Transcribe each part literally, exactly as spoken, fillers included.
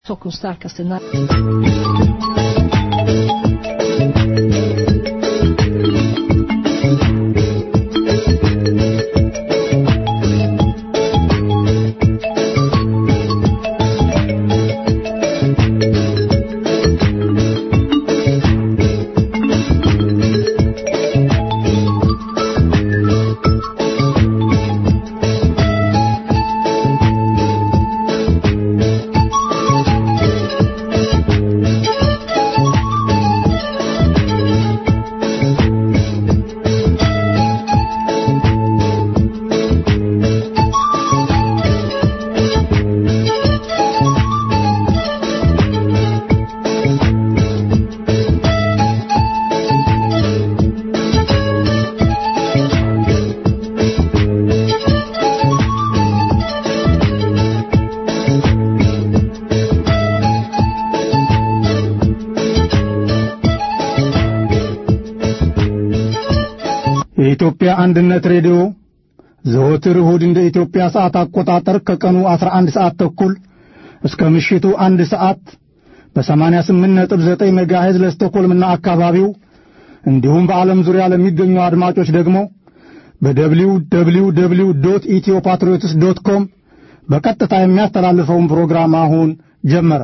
Stockholms starkaste när የኢትዮጵያ አንድነት ሬዲዮ ዘወትር እሁድ እንደ ኢትዮጵያ ሰዓት አቆጣጠር ከቀኑ አስራ አንድ ሰዓት ተኩል እስከ ምሽቱ አንድ ሰዓት በ88 ነጥብ ዘጠኝ ሜጋሄርዝ ለስቶኮልምና አካባቢው እንዲሁም በዓለም ዙሪያ ለሚገኙ አድማጮች ደግሞ በደብሊው ደብሊው ደብሊው ዶት ኢትዮፓትሪዮትስ ዶት ኮም በቀጥታ የሚያስተላልፈውን ፕሮግራም አሁን ጀመረ።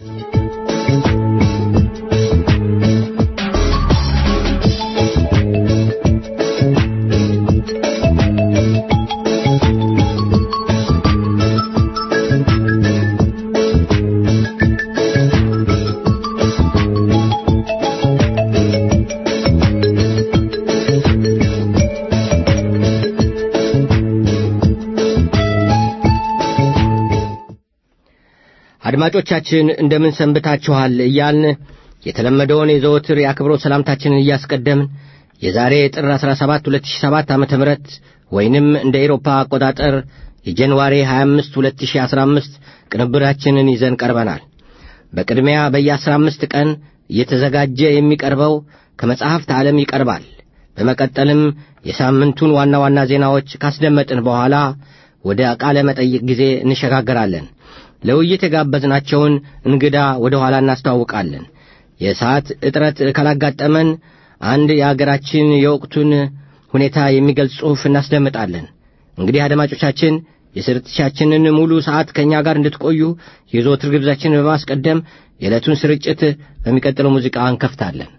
አድማጮቻችን እንደምን ሰንብታችኋል እያልን የተለመደውን የዘወትር የአክብሮት ሰላምታችንን እያስቀደምን የዛሬ ጥር አስራ ሰባት ሁለት ሺህ ሰባት ዓመተ ምህረት ወይንም እንደ አውሮፓ አቆጣጠር የጃንዋሪ ሃያ አምስት ሁለት ሺህ አስራ አምስት ቅንብራችንን ይዘን ቀርበናል። በቅድሚያ በየ15 አምስት ቀን እየተዘጋጀ የሚቀርበው ከመጽሐፍት ዓለም ይቀርባል። በመቀጠልም የሳምንቱን ዋና ዋና ዜናዎች ካስደመጥን በኋላ ወደ ቃለ መጠይቅ ጊዜ እንሸጋገራለን። ለውይይት የጋበዝናቸውን እንግዳ ወደ ኋላ እናስተዋውቃለን። የሰዓት እጥረት ካላጋጠመን አንድ የአገራችን የወቅቱን ሁኔታ የሚገልጽ ጽሑፍ እናስደምጣለን። እንግዲህ አድማጮቻችን የስርጭታችንን ሙሉ ሰዓት ከኛ ጋር እንድትቆዩ የዘወትር ግብዣችንን በማስቀደም የዕለቱን ስርጭት በሚቀጥለው ሙዚቃ እንከፍታለን።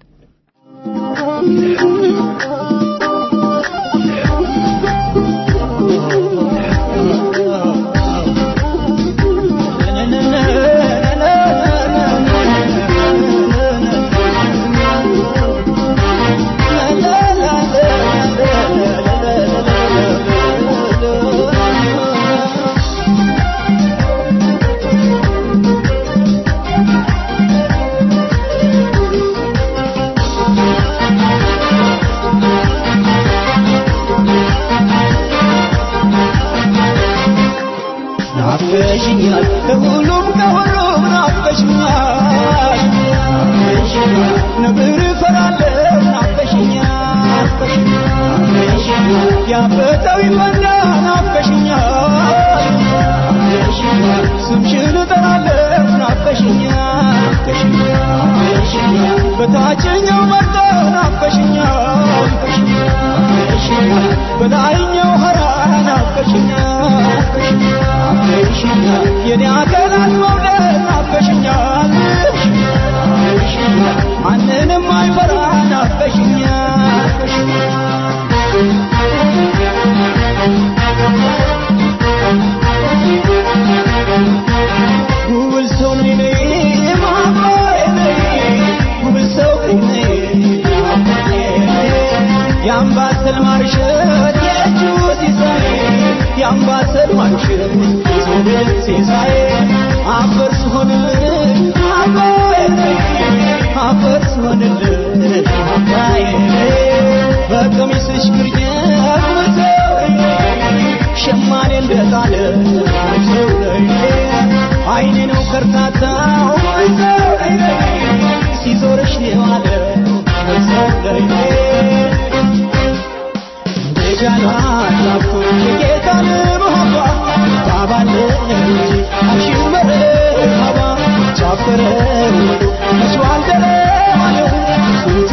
Baba,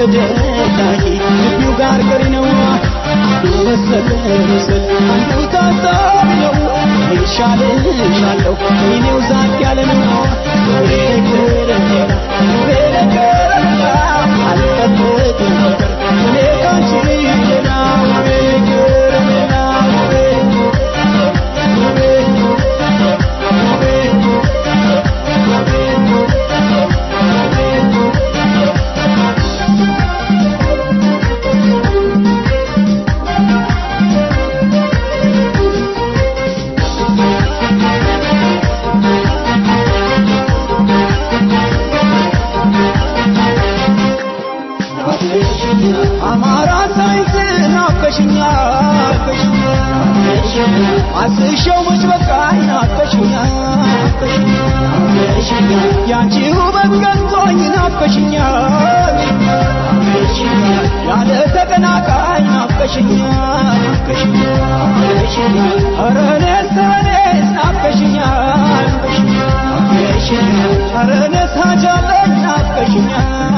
ተደላቂ ልቢው ጋር ቀሪ ነው ወሰለሰል አንዱ ታሳቢ ነው ይሻልሻለሁ እኔው ዛት ያለ ነው ወይከረና ወይከረና አልጠብቅም እኔ ካንቺ ሌላ ወይከረና አስሸው መች በቃኝ ናፈሽኛ ያንቺ ውበት ገንዞኝ ናፈሽኛ ያለ ተቀናቃኝ ናፈሽኛ ኧረ እኔስ እኔስ ናፈሽኛ ኧረ እኔስ ሀጃለኝ ናፈሽኛ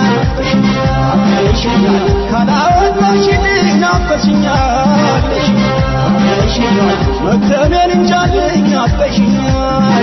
ካላወጣሽልኝ ናፈሽኛ መክተሜን እንጃልኝ ናፈሽኛል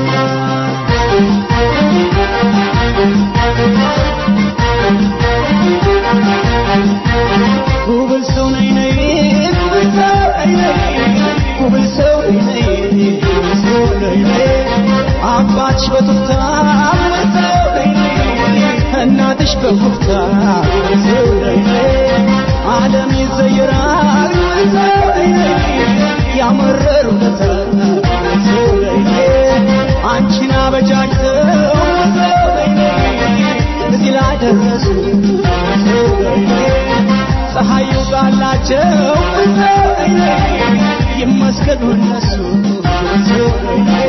ጉብል ሰው ነይ ነይ ጉብል ሰው ነይ ነይ ጉብል ሰው ነይ ነይ ጉብል ሰው ነይ ነይ አባትሽ በቱታ ጉብል ሰው ነይ ነይ እናትሽ በኩፍታ ጉብል ሰው ነይ ነይ ዓለም ይዘይራል ጉብል ሰው ነይ ነይ ያመረሩ ለተና ሰው ላይ አንቺን አበጃጅተው ሰው ላይ እዚህ ላይ ደረሱ ሰው ላይ ፀሐዩ ጋላቸው ሰው ላይ ይመስገኑ እነሱ ሰው ላይ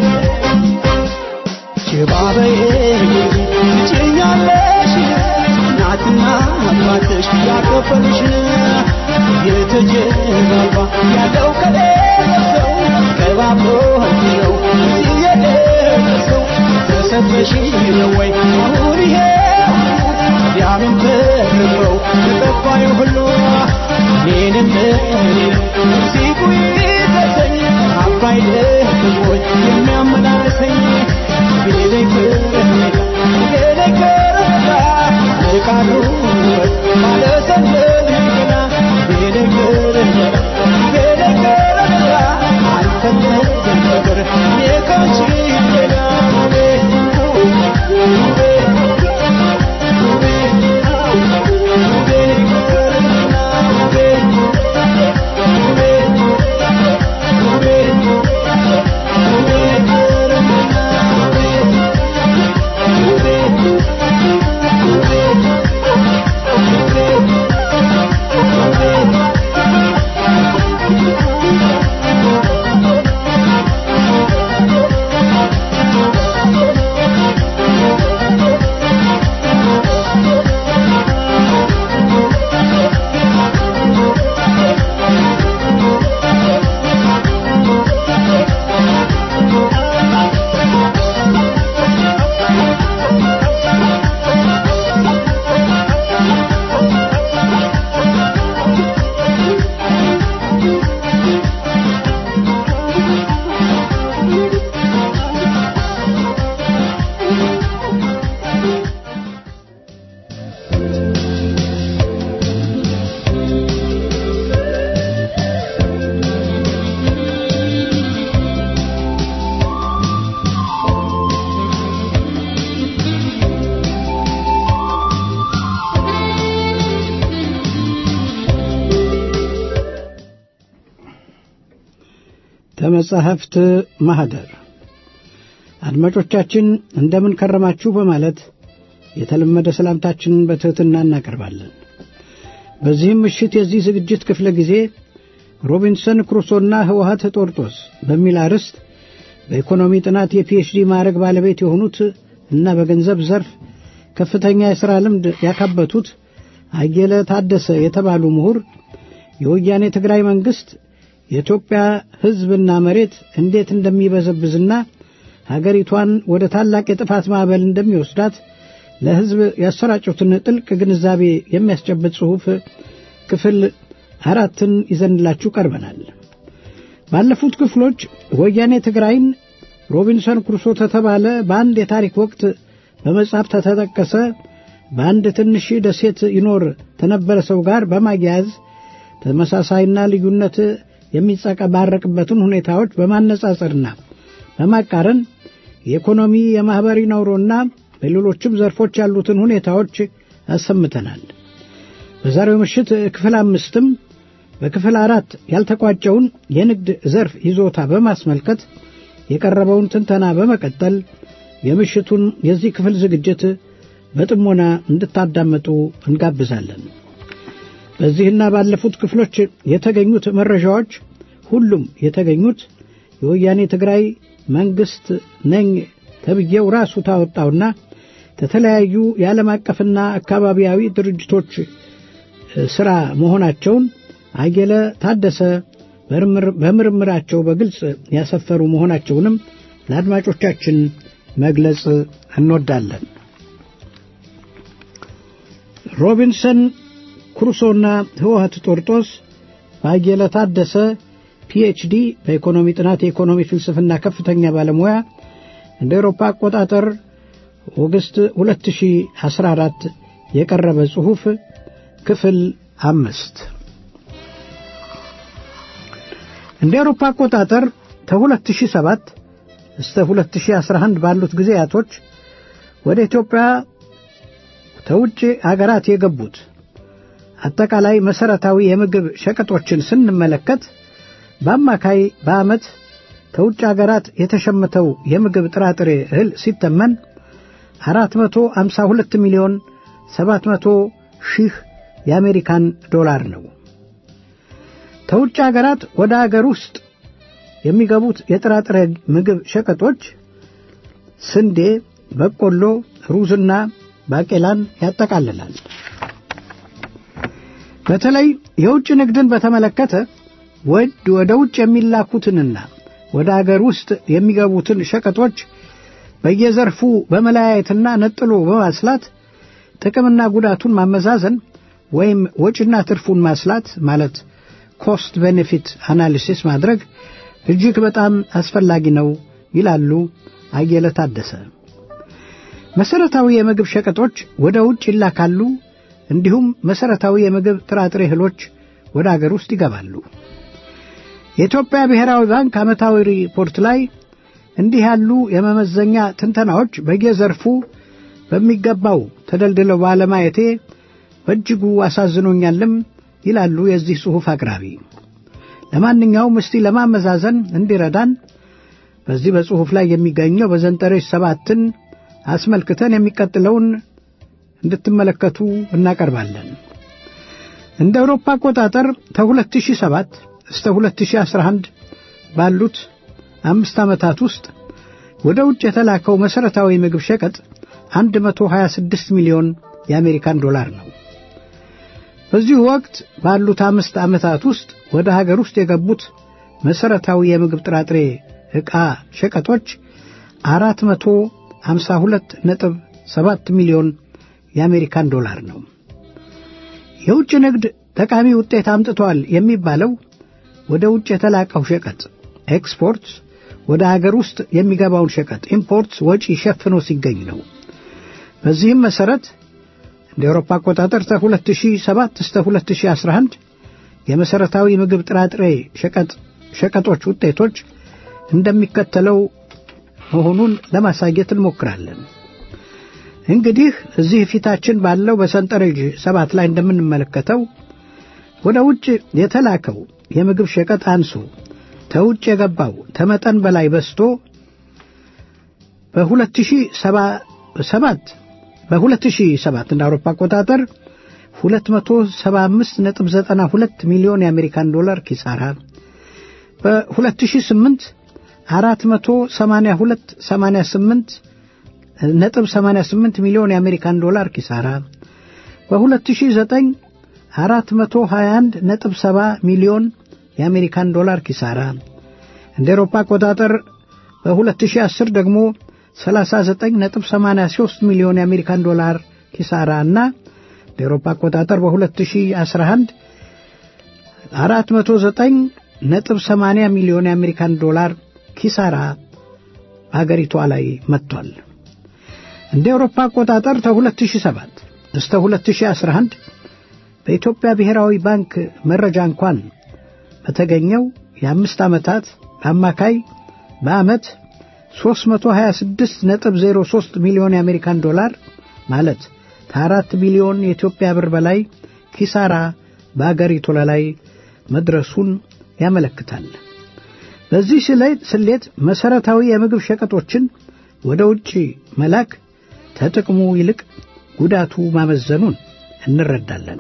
ችባበዬ ትችኛለሽ እናትና አባትሽ ያከፈሉሽን የተጀባባ ያለው ከሌለው ከባብሮ ነው ሲየደሰው ተሰበሽ ነው ወይ አሁን ይሄ ያምን ተረው ተጠፋዩ ሁሉ እኔንም እኔንም ሲቁይ ተሰኝ አባይ ደቦይ የሚያመላለሰኝ ቤለይ ቤለይ ከረዳ ለቃሉ ማለሰለል ገና ቤለይ ከረዳ ቤለይ ከረዳ አልፈለግም ነገር የካንቺ ሌላ ተመጻሕፍት ማህደር አድማጮቻችን እንደምን ከረማችሁ በማለት የተለመደ ሰላምታችንን በትህትና እናቀርባለን። በዚህም ምሽት የዚህ ዝግጅት ክፍለ ጊዜ ሮቢንሰን ክሩሶና ህወሓት ጦርጦስ በሚል አርዕስት በኢኮኖሚ ጥናት የፒኤችዲ ማዕረግ ባለቤት የሆኑት እና በገንዘብ ዘርፍ ከፍተኛ የሥራ ልምድ ያካበቱት አየለ ታደሰ የተባሉ ምሁር የወያኔ ትግራይ መንግስት የኢትዮጵያ ህዝብና መሬት እንዴት እንደሚበዘብዝና ሀገሪቷን ወደ ታላቅ የጥፋት ማዕበል እንደሚወስዳት ለሕዝብ ያሰራጩትን ጥልቅ ግንዛቤ የሚያስጨብጥ ጽሑፍ ክፍል አራትን ይዘንላችሁ ቀርበናል። ባለፉት ክፍሎች ወያኔ ትግራይን ሮቢንሰን ክሩሶ ተተባለ በአንድ የታሪክ ወቅት በመጽሐፍ ተተጠቀሰ በአንድ ትንሽ ደሴት ይኖር ተነበረ ሰው ጋር በማያያዝ ተመሳሳይና ልዩነት የሚጸቀባረቅበትን ሁኔታዎች በማነጻጸርና በማቃረን የኢኮኖሚ የማህበራዊ ኑሮና በሌሎችም ዘርፎች ያሉትን ሁኔታዎች አሰምተናል። በዛሬው ምሽት ክፍል አምስትም በክፍል አራት ያልተቋጨውን የንግድ ዘርፍ ይዞታ በማስመልከት የቀረበውን ትንተና በመቀጠል የምሽቱን የዚህ ክፍል ዝግጅት በጥሞና እንድታዳምጡ እንጋብዛለን። በዚህና ባለፉት ክፍሎች የተገኙት መረጃዎች ሁሉም የተገኙት የወያኔ ትግራይ መንግስት ነኝ ተብዬው ራሱ ታወጣውና ከተለያዩ የዓለም አቀፍና አካባቢያዊ ድርጅቶች ሥራ መሆናቸውን አየለ ታደሰ በምርምራቸው በግልጽ ያሰፈሩ መሆናቸውንም ለአድማጮቻችን መግለጽ እንወዳለን። ሮቢንሰን ክሩሶና ህወሓት ጦርጦስ በአየለ ታደሰ ፒኤችዲ በኢኮኖሚ ጥናት የኢኮኖሚ ፍልስፍና ከፍተኛ ባለሙያ እንደ አውሮፓ አቆጣጠር ኦገስት ሁለት ሺህ አስራ አራት የቀረበ ጽሑፍ ክፍል አምስት እንደ አውሮፓ አቆጣጠር ከ2007 እስከ ሁለት ሺህ አስራ አንድ ባሉት ጊዜያቶች ወደ ኢትዮጵያ ከውጭ አገራት የገቡት አጠቃላይ መሰረታዊ የምግብ ሸቀጦችን ስንመለከት በአማካይ በአመት ከውጭ አገራት የተሸመተው የምግብ ጥራጥሬ እህል ሲተመን አራት መቶ ሃምሳ ሁለት ሚሊዮን ሰባት መቶ ሺህ የአሜሪካን ዶላር ነው። ከውጭ አገራት ወደ አገር ውስጥ የሚገቡት የጥራጥሬ ምግብ ሸቀጦች ስንዴ፣ በቆሎ፣ ሩዝና ባቄላን ያጠቃልላል። በተለይ የውጭ ንግድን በተመለከተ ወደ ውጭ የሚላኩትንና ወደ አገር ውስጥ የሚገቡትን ሸቀጦች በየዘርፉ በመለያየትና ነጥሎ በማስላት ጥቅምና ጉዳቱን ማመዛዘን ወይም ወጪና ትርፉን ማስላት ማለት ኮስት ቤኔፊት አናሊሲስ ማድረግ እጅግ በጣም አስፈላጊ ነው ይላሉ አየለ ታደሰ። መሰረታዊ የምግብ ሸቀጦች ወደ ውጭ ይላካሉ፣ እንዲሁም መሰረታዊ የምግብ ጥራጥሬ እህሎች ወደ አገር ውስጥ ይገባሉ። የኢትዮጵያ ብሔራዊ ባንክ ዓመታዊ ሪፖርት ላይ እንዲህ ያሉ የመመዘኛ ትንተናዎች በየዘርፉ በሚገባው ተደልድለው ባለማየቴ በእጅጉ አሳዝኖኛልም ይላሉ የዚህ ጽሑፍ አቅራቢ። ለማንኛውም እስቲ ለማመዛዘን እንዲረዳን በዚህ በጽሑፍ ላይ የሚገኘው በዘንጠረዥ ሰባትን አስመልክተን የሚቀጥለውን እንድትመለከቱ እናቀርባለን። እንደ አውሮፓ አቆጣጠር ከ2007 እስከ ሁለት ሺህ አስራ አንድ ባሉት አምስት ዓመታት ውስጥ ወደ ውጭ የተላከው መሰረታዊ ምግብ ሸቀጥ መቶ ሀያ ስድስት ሚሊዮን የአሜሪካን ዶላር ነው። በዚህ ወቅት ባሉት አምስት ዓመታት ውስጥ ወደ ሀገር ውስጥ የገቡት መሰረታዊ የምግብ ጥራጥሬ ዕቃ ሸቀጦች አራት መቶ ሃምሳ ሁለት ነጥብ ሰባት ሚሊዮን የአሜሪካን ዶላር ነው። የውጭ ንግድ ጠቃሚ ውጤት አምጥቷል የሚባለው ወደ ውጭ የተላከው ሸቀጥ ኤክስፖርት ወደ ሀገር ውስጥ የሚገባውን ሸቀጥ ኢምፖርት ወጪ ሸፍኖ ሲገኝ ነው። በዚህም መሰረት እንደ አውሮፓ አቆጣጠር ከሁለት ሺህ ሰባት እስከ ሁለት ሺህ አስራ አንድ የመሰረታዊ ምግብ ጥራጥሬ ሸቀጥ ሸቀጦች ውጤቶች እንደሚከተለው መሆኑን ለማሳየት እንሞክራለን። እንግዲህ እዚህ ፊታችን ባለው በሰንጠረዥ ሰባት ላይ እንደምንመለከተው ወደ ውጭ የተላከው የምግብ ሸቀጥ አንሶ ከውጭ የገባው ተመጠን በላይ በስቶ በሁለት ሺህ ሰባት በሁለት ሺህ ሰባት እንደ አውሮፓ አቆጣጠር ሁለት መቶ ሰባ አምስት ነጥብ ዘጠና ሁለት ሚሊዮን የአሜሪካን ዶላር ኪሳራ፣ በሁለት ሺህ ስምንት አራት መቶ ሰማንያ ሁለት ነጥብ ሰማንያ ስምንት ነጥብ ሰማንያ ስምንት ሚሊዮን የአሜሪካን ዶላር ኪሳራ፣ በሁለት ሺህ ዘጠኝ አራት መቶ ሀያ አንድ ነጥብ ሰባ ሚሊዮን የአሜሪካን ዶላር ኪሳራ፣ እንደ አውሮፓ አቆጣጠር በሁለት ሺህ አስር ደግሞ ሰላሳ ዘጠኝ ነጥብ ሰማንያ ሦስት ሚሊዮን የአሜሪካን ዶላር ኪሳራ እና በአውሮፓ አቆጣጠር በ2011 አራት መቶ ዘጠኝ ነጥብ ሰማንያ ሚሊዮን የአሜሪካን ዶላር ኪሳራ አገሪቷ ላይ መጥቷል። እንደ አውሮፓ አቆጣጠር ከ2007 እስከ ሁለት ሺህ አስራ አንድ በኢትዮጵያ ብሔራዊ ባንክ መረጃ እንኳን በተገኘው የአምስት ዓመታት አማካይ በአመት ሦስት መቶ ሀያ ስድስት ነጥብ ዜሮ ሦስት ሚሊዮን የአሜሪካን ዶላር ማለት ከአራት ቢሊዮን የኢትዮጵያ ብር በላይ ኪሳራ በአገሪቱ ላይ መድረሱን ያመለክታል። በዚህ ስሌት መሰረታዊ የምግብ ሸቀጦችን ወደ ውጪ መላክ ተጥቅሙ ይልቅ ጉዳቱ ማመዘኑን እንረዳለን።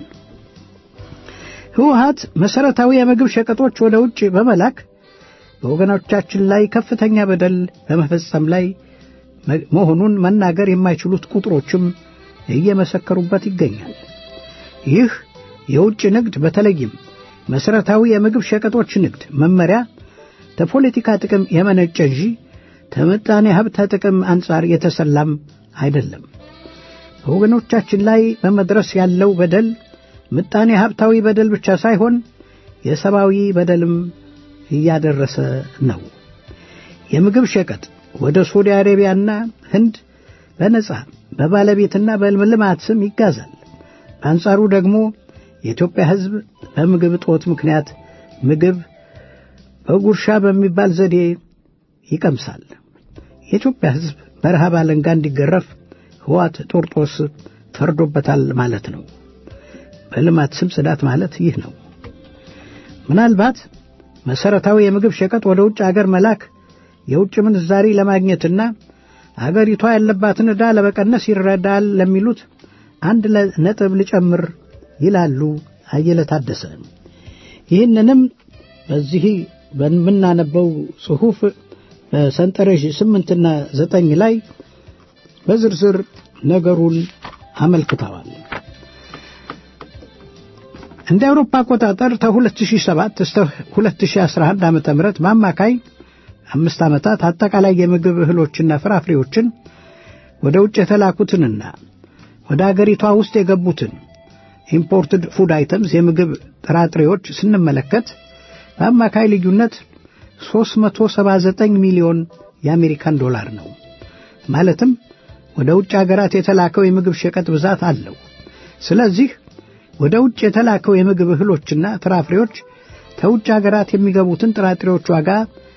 ህወሓት መሰረታዊ የምግብ ሸቀጦች ወደ ውጪ በመላክ በወገኖቻችን ላይ ከፍተኛ በደል በመፈጸም ላይ መሆኑን መናገር የማይችሉት ቁጥሮችም እየመሰከሩበት ይገኛል። ይህ የውጭ ንግድ በተለይም መሰረታዊ የምግብ ሸቀጦች ንግድ መመሪያ ከፖለቲካ ጥቅም የመነጨ እንጂ ከምጣኔ ሀብት ጥቅም አንጻር የተሰላም አይደለም። በወገኖቻችን ላይ በመድረስ ያለው በደል ምጣኔ ሀብታዊ በደል ብቻ ሳይሆን የሰብአዊ በደልም እያደረሰ ነው። የምግብ ሸቀጥ ወደ ሳዑዲ አረቢያና ህንድ በነጻ በባለቤትና በልማት ስም ይጋዛል። በአንጻሩ ደግሞ የኢትዮጵያ ህዝብ በምግብ እጦት ምክንያት ምግብ በጉርሻ በሚባል ዘዴ ይቀምሳል። የኢትዮጵያ ህዝብ በረሃብ አለንጋ እንዲገረፍ ህወሓት ጦርጦስ ፈርዶበታል ማለት ነው። በልማት ስም ጽዳት ማለት ይህ ነው። ምናልባት መሰረታዊ የምግብ ሸቀጥ ወደ ውጭ አገር መላክ የውጭ ምንዛሪ ለማግኘትና አገሪቷ ያለባትን ዕዳ ለመቀነስ ይረዳል ለሚሉት አንድ ነጥብ ልጨምር ይላሉ አየለ ታደሰ። ይህንንም በዚህ በምናነበው ጽሑፍ በሰንጠረዥ ስምንት እና ዘጠኝ ላይ በዝርዝር ነገሩን አመልክተዋል። እንደ አውሮፓ አቆጣጠር ከ2007 እስከ ሁለት ሺህ አስራ አንድ ዓመተ ምህረት በአማካይ አምስት ዓመታት አጠቃላይ የምግብ እህሎችና ፍራፍሬዎችን ወደ ውጭ የተላኩትንና ወደ አገሪቷ ውስጥ የገቡትን ኢምፖርትድ ፉድ አይተምስ የምግብ ጥራጥሬዎች ስንመለከት በአማካይ ልዩነት ሦስት መቶ ሰባ ዘጠኝ ሚሊዮን የአሜሪካን ዶላር ነው። ማለትም ወደ ውጭ አገራት የተላከው የምግብ ሸቀጥ ብዛት አለው። ስለዚህ ወደ ውጭ የተላከው የምግብ እህሎችና ፍራፍሬዎች ከውጭ አገራት የሚገቡትን ጥራጥሬዎች ዋጋ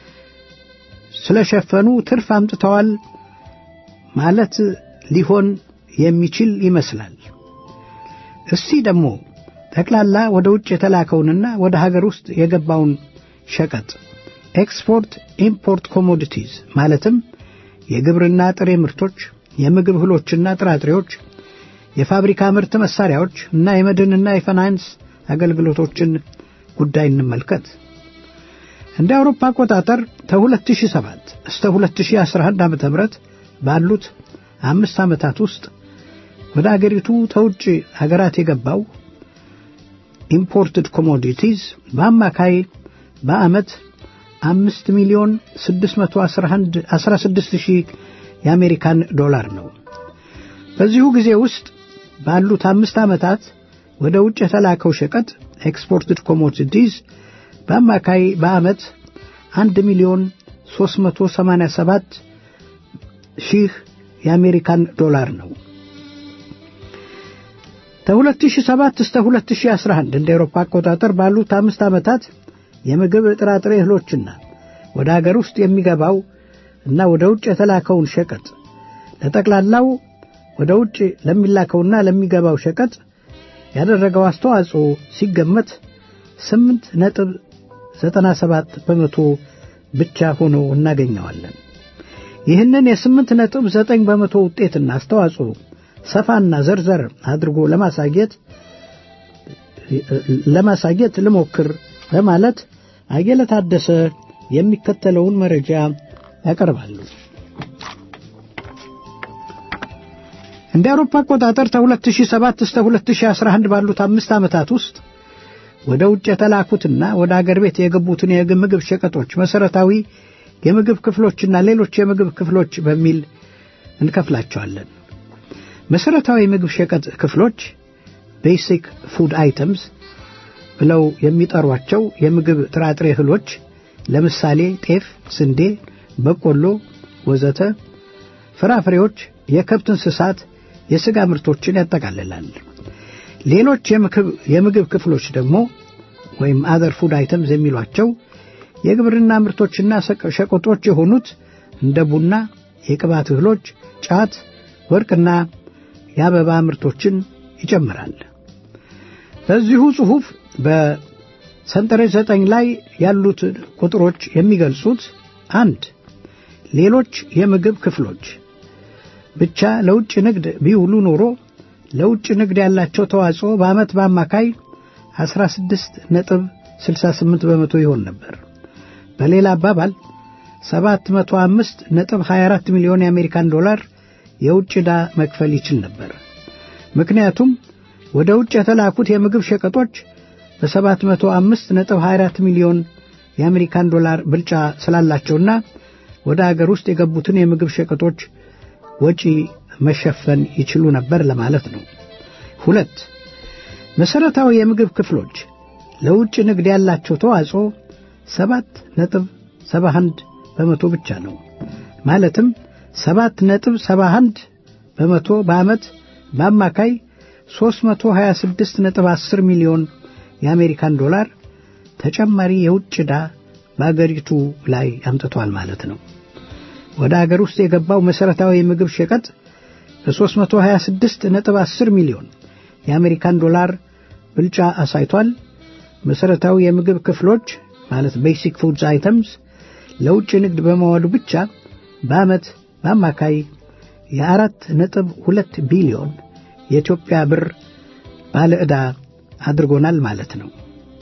ስለሸፈኑ ትርፍ አምጥተዋል ማለት ሊሆን የሚችል ይመስላል። እስቲ ደግሞ ጠቅላላ ወደ ውጭ የተላከውንና ወደ ሀገር ውስጥ የገባውን ሸቀጥ ኤክስፖርት ኢምፖርት ኮሞዲቲስ ማለትም የግብርና ጥሬ ምርቶች፣ የምግብ እህሎችና ጥራጥሬዎች፣ የፋብሪካ ምርት መሳሪያዎች እና የመድንና የፋይናንስ አገልግሎቶችን ጉዳይ እንመልከት። እንደ አውሮፓ አቆጣጠር ከ2007 እስከ ሁለት ሺህ አስራ አንድ ዓመተ ምህረት ባሉት አምስት ዓመታት ውስጥ ወደ አገሪቱ ተውጭ ሀገራት የገባው ኢምፖርትድ ኮሞዲቲስ በአማካይ በአመት አምስት ሚሊዮን ስድስት መቶ አስራ ስድስት ሺህ የአሜሪካን ዶላር ነው። በዚሁ ጊዜ ውስጥ ባሉት አምስት ዓመታት ወደ ውጭ የተላከው ሸቀጥ ኤክስፖርትድ ኮሞዲቲስ በአማካይ በአመት አንድ ሚሊዮን ሦስት መቶ ሰማንያ ሰባት ሺህ የአሜሪካን ዶላር ነው። ከሁለት ሺህ ሰባት እስከ ሁለት ሺህ አስራ አንድ እንደ አውሮፓ አቆጣጠር ባሉት አምስት ዓመታት የምግብ ጥራጥሬ እህሎችና ወደ ሀገር ውስጥ የሚገባው እና ወደ ውጭ የተላከውን ሸቀጥ ለጠቅላላው ወደ ውጭ ለሚላከውና ለሚገባው ሸቀጥ ያደረገው አስተዋጽኦ ሲገመት ስምንት ነጥብ ዘጠና ሰባት በመቶ ብቻ ሆኖ እናገኘዋለን። ይህንን የስምንት ነጥብ ዘጠኝ በመቶ ውጤትና አስተዋጽኦ ሰፋና ዘርዘር አድርጎ ለማሳየት ለማሳየት ልሞክር በማለት አየለ ታደሰ የሚከተለውን መረጃ ያቀርባሉ። እንደ አውሮፓ አቆጣጠር ከሁለት ሺህ ሰባት እስከ ሁለት ሺህ አስራ አንድ ባሉት አምስት ዓመታት ውስጥ ወደ ውጭ የተላኩትና ወደ አገር ቤት የገቡትን የምግብ ሸቀጦች መሰረታዊ የምግብ ክፍሎችና ሌሎች የምግብ ክፍሎች በሚል እንከፍላቸዋለን። መሰረታዊ ምግብ ሸቀጥ ክፍሎች ቤሲክ ፉድ አይተምስ ብለው የሚጠሯቸው የምግብ ጥራጥሬ እህሎች ለምሳሌ ጤፍ፣ ስንዴ፣ በቆሎ ወዘተ፣ ፍራፍሬዎች፣ የከብት እንስሳት፣ የሥጋ ምርቶችን ያጠቃልላል። ሌሎች የምግብ ክፍሎች ደግሞ ወይም other food items የሚሏቸው የግብርና ምርቶችና ሸቀጦች የሆኑት እንደ ቡና፣ የቅባት እህሎች፣ ጫት፣ ወርቅና የአበባ ምርቶችን ይጨምራል። በዚሁ ጽሑፍ በሰንጠረዥ ዘጠኝ ላይ ያሉት ቁጥሮች የሚገልጹት አንድ ሌሎች የምግብ ክፍሎች ብቻ ለውጭ ንግድ ቢውሉ ኖሮ ለውጭ ንግድ ያላቸው ተዋጽኦ በዓመት በአማካይ አስራ ስድስት ነጥብ ስልሳ ስምንት በመቶ ይሆን ነበር። በሌላ አባባል ሰባት መቶ አምስት ነጥብ ሀያ አራት ሚሊዮን የአሜሪካን ዶላር የውጭ ዕዳ መክፈል ይችል ነበር። ምክንያቱም ወደ ውጭ የተላኩት የምግብ ሸቀጦች በሰባት መቶ አምስት ነጥብ ሀያ አራት ሚሊዮን የአሜሪካን ዶላር ብልጫ ስላላቸውና ወደ አገር ውስጥ የገቡትን የምግብ ሸቀጦች ወጪ መሸፈን ይችሉ ነበር ለማለት ነው። ሁለት መሰረታዊ የምግብ ክፍሎች ለውጭ ንግድ ያላቸው ተዋጽኦ ሰባት ነጥብ ሰባ አንድ በመቶ ብቻ ነው። ማለትም ሰባት ነጥብ ሰባ አንድ በመቶ በዓመት በአማካይ ሦስት መቶ ሀያ ስድስት ነጥብ አስር ሚሊዮን የአሜሪካን ዶላር ተጨማሪ የውጭ ዕዳ በአገሪቱ ላይ አምጥቷል ማለት ነው። ወደ አገር ውስጥ የገባው መሰረታዊ የምግብ ሸቀጥ በሦስት መቶ ሀያ ስድስት ነጥብ አስር ሚሊዮን የአሜሪካን ዶላር ብልጫ አሳይቷል። መሰረታዊ የምግብ ክፍሎች ማለት ቤሲክ ፉድስ አይተምስ ለውጭ ንግድ በመዋሉ ብቻ በዓመት በአማካይ የአራት ነጥብ ሁለት ቢሊዮን የኢትዮጵያ ብር ባለ ዕዳ አድርጎናል ማለት ነው።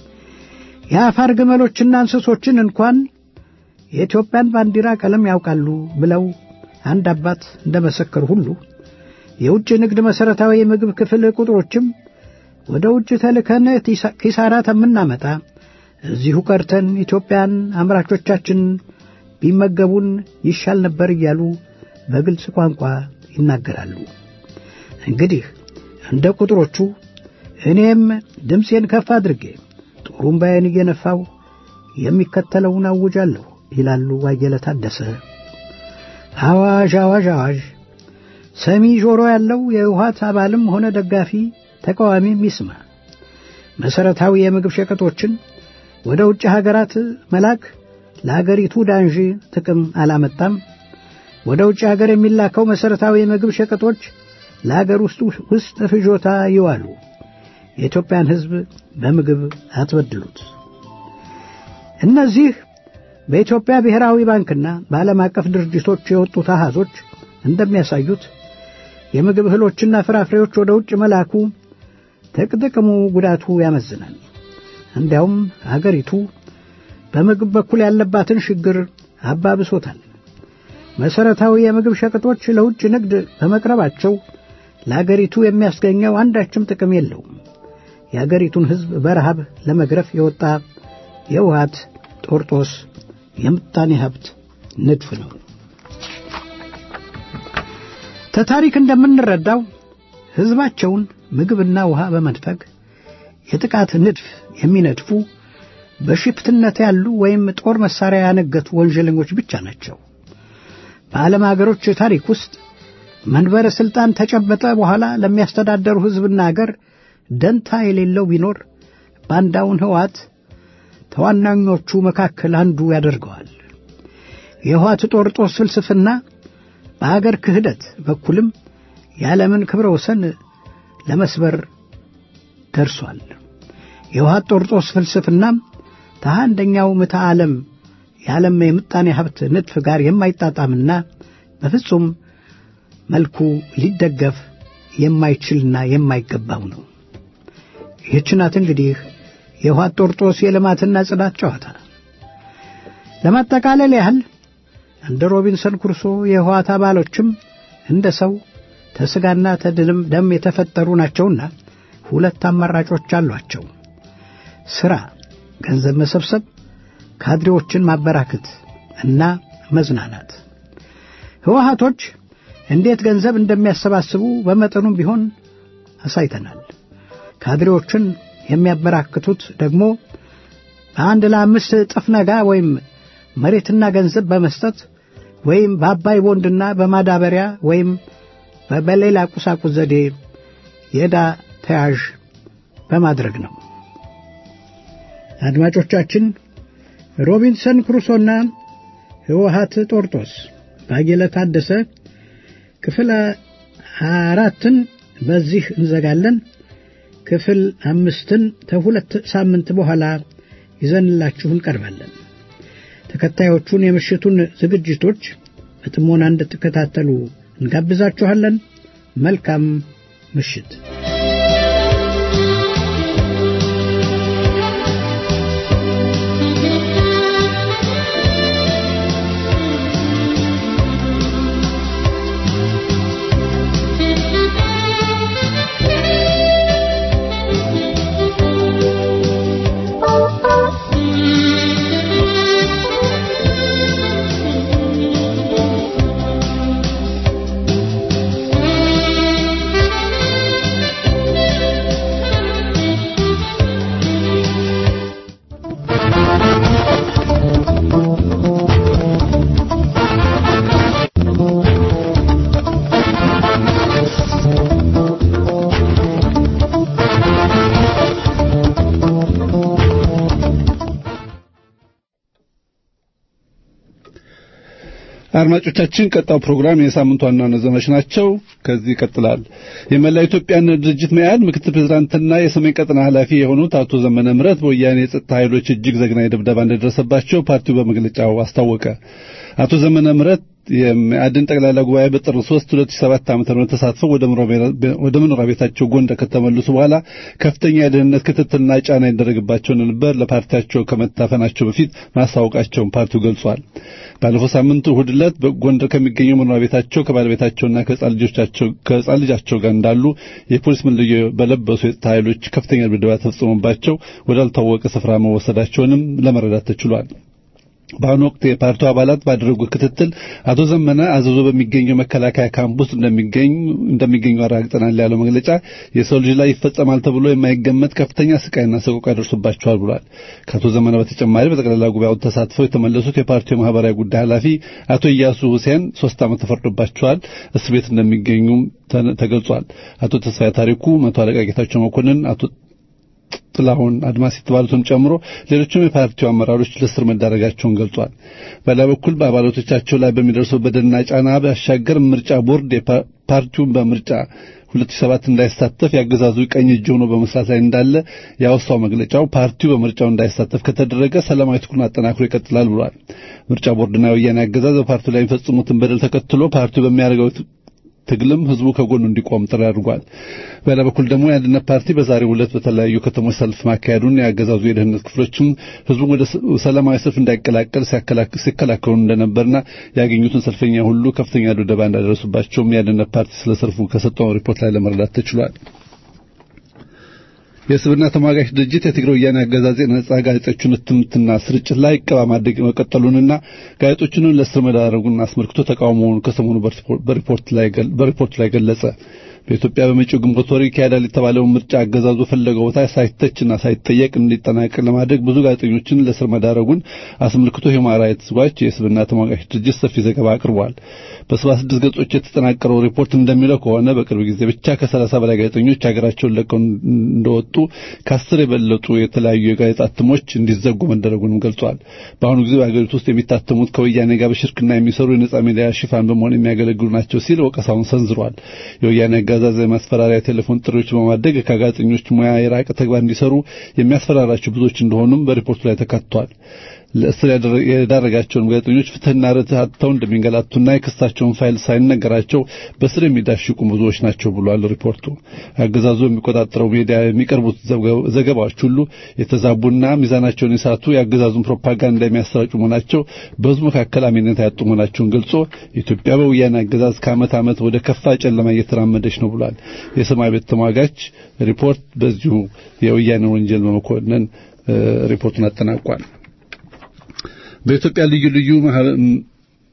የአፋር ግመሎችና እንስሶችን እንኳን የኢትዮጵያን ባንዲራ ቀለም ያውቃሉ ብለው አንድ አባት እንደመሰከሩ ሁሉ የውጭ ንግድ መሰረታዊ የምግብ ክፍል ቁጥሮችም ወደ ውጭ ተልከን ኪሳራ ተምናመጣ እዚሁ ቀርተን ኢትዮጵያን አምራቾቻችን ቢመገቡን ይሻል ነበር እያሉ በግልጽ ቋንቋ ይናገራሉ። እንግዲህ እንደ ቁጥሮቹ እኔም ድምፄን ከፍ አድርጌ ጡሩምባዬን እየነፋው የሚከተለውን አውጃለሁ ይላሉ አየለ ታደሰ። አዋጅ አዋጅ አዋጅ! ሰሚ ጆሮ ያለው የህወሓት አባልም ሆነ ደጋፊ ተቃዋሚም ይስማ። መሰረታዊ የምግብ ሸቀጦችን ወደ ውጭ ሀገራት መላክ ለሀገሪቱ ዳንጂ ጥቅም አላመጣም። ወደ ውጭ ሀገር የሚላከው መሰረታዊ የምግብ ሸቀጦች ለሀገር ውስጥ ውስጥ ፍጆታ ይዋሉ። የኢትዮጵያን ሕዝብ በምግብ አትበድሉት። እነዚህ በኢትዮጵያ ብሔራዊ ባንክና በዓለም አቀፍ ድርጅቶች የወጡት አሃዞች እንደሚያሳዩት የምግብ እህሎችና ፍራፍሬዎች ወደ ውጭ መላኩ ጥቅሙ ጉዳቱ ያመዝናል። እንዲያውም አገሪቱ በምግብ በኩል ያለባትን ችግር አባብሶታል። መሰረታዊ የምግብ ሸቀጦች ለውጭ ንግድ በመቅረባቸው ለአገሪቱ የሚያስገኘው አንዳችም ጥቅም የለውም። የአገሪቱን ሕዝብ በረሃብ ለመግረፍ የወጣ የውሃት ጦርጦስ የምጣኔ ሀብት ንድፍ ነው። ተታሪክ እንደምንረዳው ሕዝባቸውን ምግብና ውሃ በመንፈግ የጥቃት ንድፍ የሚነድፉ በሽፍትነት ያሉ ወይም ጦር መሳሪያ ያነገቱ ወንጀለኞች ብቻ ናቸው። በዓለም አገሮች ታሪክ ውስጥ መንበረ ስልጣን ተጨበጠ በኋላ ለሚያስተዳደሩ ሕዝብና አገር ደንታ የሌለው ቢኖር ባንዳውን ህወሓት ተዋናኞቹ መካከል አንዱ ያደርገዋል። የህወሓት ጦርጦስ ፍልስፍና በአገር ክህደት በኩልም የዓለምን ክብረ ወሰን ለመስበር ደርሷል። የህወሓት ጦርጦስ ፍልስፍናም ከአንደኛው ምዕተ ዓለም የዓለም የምጣኔ ሀብት ንድፍ ጋር የማይጣጣምና በፍጹም መልኩ ሊደገፍ የማይችልና የማይገባው ነው። ይህች ናት እንግዲህ የህወሓት ጦርጦስ የልማትና ጽዳት ጨዋታ። ለማጠቃለል ያህል እንደ ሮቢንሰን ክሩሶ የህወሓት አባሎችም እንደ ሰው ተስጋና ተድልም ደም የተፈጠሩ ናቸውና ሁለት አማራጮች አሏቸው። ሥራ፣ ገንዘብ መሰብሰብ፣ ካድሬዎችን ማበራከት እና መዝናናት። ህወሓቶች እንዴት ገንዘብ እንደሚያሰባስቡ በመጠኑም ቢሆን አሳይተናል። ካድሬዎችን የሚያበራክቱት ደግሞ በአንድ ለአምስት እጥፍ ነጋ ወይም መሬትና ገንዘብ በመስጠት ወይም በአባይ ቦንድና በማዳበሪያ ወይም በሌላ ቁሳቁስ ዘዴ የዕዳ ተያዥ በማድረግ ነው። አድማጮቻችን ሮቢንሰን ክሩሶና ህወሓት ጦርጦስ ባጌለ ታደሰ ክፍል አራትን በዚህ እንዘጋለን። ክፍል አምስትን ከሁለት ሳምንት በኋላ ይዘንላችሁ እንቀርባለን። ተከታዮቹን የምሽቱን ዝግጅቶች በጥሞና እንድትከታተሉ እንጋብዛችኋለን። መልካም ምሽት። አድማጮቻችን ቀጣው ፕሮግራም የሳምንቱ ዋና ዋና ዜናዎች ናቸው። ከዚህ ይቀጥላል። የመላ ኢትዮጵያን ድርጅት መያድ ምክትል ፕሬዝዳንትና የሰሜን ቀጠና ኃላፊ የሆኑት አቶ ዘመነ ምረት በወያኔ የጸጥታ ኃይሎች እጅግ ዘግናኝ ድብደባ እንደደረሰባቸው ፓርቲው በመግለጫው አስታወቀ። አቶ ዘመነ ምረት የመያድን ጠቅላላ ጉባኤ በጥር ሶስት ሁለት ሺህ ሰባት ዓ.ም ተሳትፈው ወደ መኖሪያ ቤታቸው ጎንደር ከተመለሱ በኋላ ከፍተኛ የደህንነት ክትትልና ጫና ይደረግባቸው ነበር ለፓርቲያቸው ከመታፈናቸው በፊት ማስታወቃቸውን ፓርቲው ገልጿል። ባለፈው ሳምንት እሁድ ዕለት በጎንደር ከሚገኘው መኖሪያ ቤታቸው ከባለቤታቸውና ከሕፃን ልጆቻቸው ከሕፃን ልጃቸው ጋር እንዳሉ የፖሊስ መለዮ በለበሱ የጸጥታ ኃይሎች ከፍተኛ ድብደባ ተፈጽሞባቸው ወዳልታወቀ ስፍራ መወሰዳቸውንም ለመረዳት ተችሏል። በአሁኑ ወቅት የፓርቲው አባላት ባደረጉት ክትትል አቶ ዘመነ አዘዞ በሚገኘው መከላከያ ካምፕ ውስጥ እንደሚገኙ እንደሚገኙ አረጋግጠናል ያለው መግለጫ የሰው ልጅ ላይ ይፈጸማል ተብሎ የማይገመት ከፍተኛ ስቃይና ሰቆቃ ደርሶባቸዋል ብሏል። ከአቶ ዘመነ በተጨማሪ በጠቅላላ ጉባኤው ተሳትፈው የተመለሱት የፓርቲው ማህበራዊ ጉዳይ ኃላፊ አቶ ኢያሱ ሁሴን ሶስት ዓመት ተፈርዶባቸዋል፣ እስር ቤት እንደሚገኙም ተገልጿል። አቶ ተስፋዬ ታሪኩ፣ መቶ አለቃ ጌታቸው መኮንን፣ አቶ ጥላሁን አድማስ የተባሉትን ጨምሮ ሌሎችም የፓርቲው አመራሮች ለእስር መዳረጋቸውን ገልጿል። በሌላ በኩል በአባላቶቻቸው ላይ በሚደርሰው በደልና ጫና ባሻገር ምርጫ ቦርድ ፓርቲውን በምርጫ ሁለት ሺህ ሰባት እንዳይሳተፍ ያገዛዙ ቀኝ እጅ ሆኖ በመስራት ላይ እንዳለ ያወሳው መግለጫው ፓርቲው በምርጫው እንዳይሳተፍ ከተደረገ ሰላማዊ ትግሉን አጠናክሮ ይቀጥላል ብሏል። ምርጫ ቦርድና የወያኔ አገዛዝ በፓርቲው ላይ የሚፈጽሙትን በደል ተከትሎ ፓርቲው በሚያደርገው ትግልም ህዝቡ ከጎኑ እንዲቆም ጥሪ አድርጓል። በሌላ በኩል ደግሞ የአንድነት ፓርቲ በዛሬው ዕለት በተለያዩ ከተሞች ሰልፍ ማካሄዱን ያገዛዙ የደህንነት ክፍሎችም ህዝቡ ወደ ሰላማዊ ሰልፍ እንዳይቀላቀል ሲከላከሉ እንደነበርና ያገኙትን ሰልፈኛ ሁሉ ከፍተኛ ድብደባ እንዳደረሱባቸውም የአንድነት ፓርቲ ስለ ሰልፉ ከሰጠው ሪፖርት ላይ ለመረዳት ተችሏል። የስብና ተሟጋች ድርጅት የትግራይ ወያኔ አገዛዝ ነጻ ጋዜጦችን እትምትና ስርጭት ላይ እቀባ ማድረግ መቀጠሉንና ጋዜጦቹን ለእስር መዳረጉን አስመልክቶ ተቃውሞውን ከሰሞኑ በሪፖርት ላይ በሪፖርት ላይ ገለጸ። በኢትዮጵያ በመጪው ግንቦት ወር ይካሄዳል የተባለው ምርጫ አገዛዙ ፈለገው ቦታ ሳይተችና ሳይጠየቅ እንዲጠናቀቅ ለማድረግ ብዙ ጋዜጠኞችን ለእስር መዳረጉን አስመልክቶ ሂውማን ራይትስ ዋች የስብና ተሟጋች ድርጅት ሰፊ ዘገባ አቅርቧል። በሰባ ስድስት ገጾች የተጠናቀረው ሪፖርት እንደሚለው ከሆነ በቅርብ ጊዜ ብቻ ከሰላሳ በላይ ጋዜጠኞች ሀገራቸውን ለቀው እንደወጡ ከአስር የበለጡ የተለያዩ የጋዜጣ እትሞች እንዲዘጉ መደረጉንም ገልጿል። በአሁኑ ጊዜ በአገሪቱ ውስጥ የሚታተሙት ከወያኔ ጋር በሽርክና የሚሰሩ የነጻ ሚዲያ ሽፋን በመሆን የሚያገለግሉ ናቸው ሲል ወቀሳውን ሰንዝሯል። የወያኔ አገዛዝ የማስፈራሪያ ቴሌፎን ጥሪዎች በማድረግ ከጋዜጠኞች ሙያ የራቀ ተግባር እንዲሰሩ የሚያስፈራራቸው ብዙዎች እንደሆኑም በሪፖርቱ ላይ ተካቷል። ለእስር የዳረጋቸውን ጋዜጠኞች ፍትህና ርትዕ አጥተው እንደሚንገላቱና የክሳቸውን ፋይል ሳይነገራቸው በስር የሚዳሽቁ ብዙዎች ናቸው ብሏል ሪፖርቱ። አገዛዙ የሚቆጣጠረው ሚዲያ የሚቀርቡት ዘገባዎች ሁሉ የተዛቡና ሚዛናቸውን የሳቱ የአገዛዙን ፕሮፓጋንዳ የሚያሰራጩ መሆናቸው በህዝቡ መካከል አመኔታ ያጡ መሆናቸውን ገልጾ ኢትዮጵያ በወያኔ አገዛዝ ከዓመት ዓመት ወደ ከፋ ጨለማ እየተራመደች ነው ብሏል። የሰማይ ቤት ተሟጋች ሪፖርት በዚሁ የወያኔ ወንጀል በመኮነን ሪፖርቱን አጠናቋል። በኢትዮጵያ ልዩ ልዩ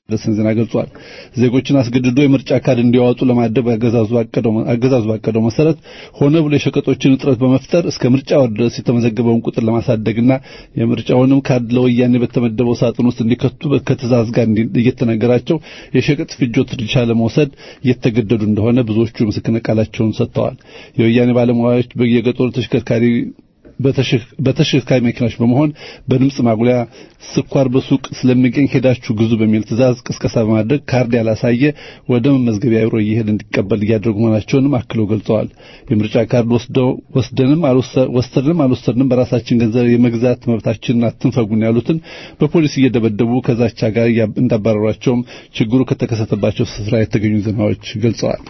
ደስን ዜና ገልጿል። ዜጎችን አስገድዶ የምርጫ ካርድ እንዲያወጡ ለማድረግ አገዛዙ ባቀደው አገዛዙ ባቀደው መሰረት ሆነ ብሎ የሸቀጦችን እጥረት በመፍጠር እስከ ምርጫው ድረስ የተመዘገበውን ቁጥር ለማሳደግና የምርጫውንም ካርድ ለወያኔ በተመደበው ሳጥን ውስጥ እንዲከቱ ከትዕዛዝ ጋር እየተነገራቸው የሸቀጥ ፍጆት ድርሻ ለመውሰድ እየተገደዱ እንደሆነ ብዙዎቹ ምስክርነት ቃላቸውን ሰጥተዋል። የወያኔ ባለሙያዎች በየገጠሩ ተሽከርካሪ በተሽከርካሪ መኪናዎች በመሆን በድምጽ ማጉሊያ ስኳር በሱቅ ስለሚገኝ ሄዳችሁ ግዙ በሚል ትዕዛዝ ቅስቀሳ በማድረግ ካርድ ያላሳየ ወደ መመዝገቢያ ቢሮ እየሄደ እንዲቀበል እያደረጉ መሆናቸውንም አክለው ገልጸዋል። የምርጫ ካርድ ወስደው ወስደንም አልወሰድንም አልወሰድንም በራሳችን ገንዘብ የመግዛት መብታችንን አትንፈጉን ያሉትን በፖሊስ እየደበደቡ ከዛቻ ጋር እንዳባረሯቸውም ችግሩ ከተከሰተባቸው ስፍራ የተገኙ ዜናዎች ገልጸዋል።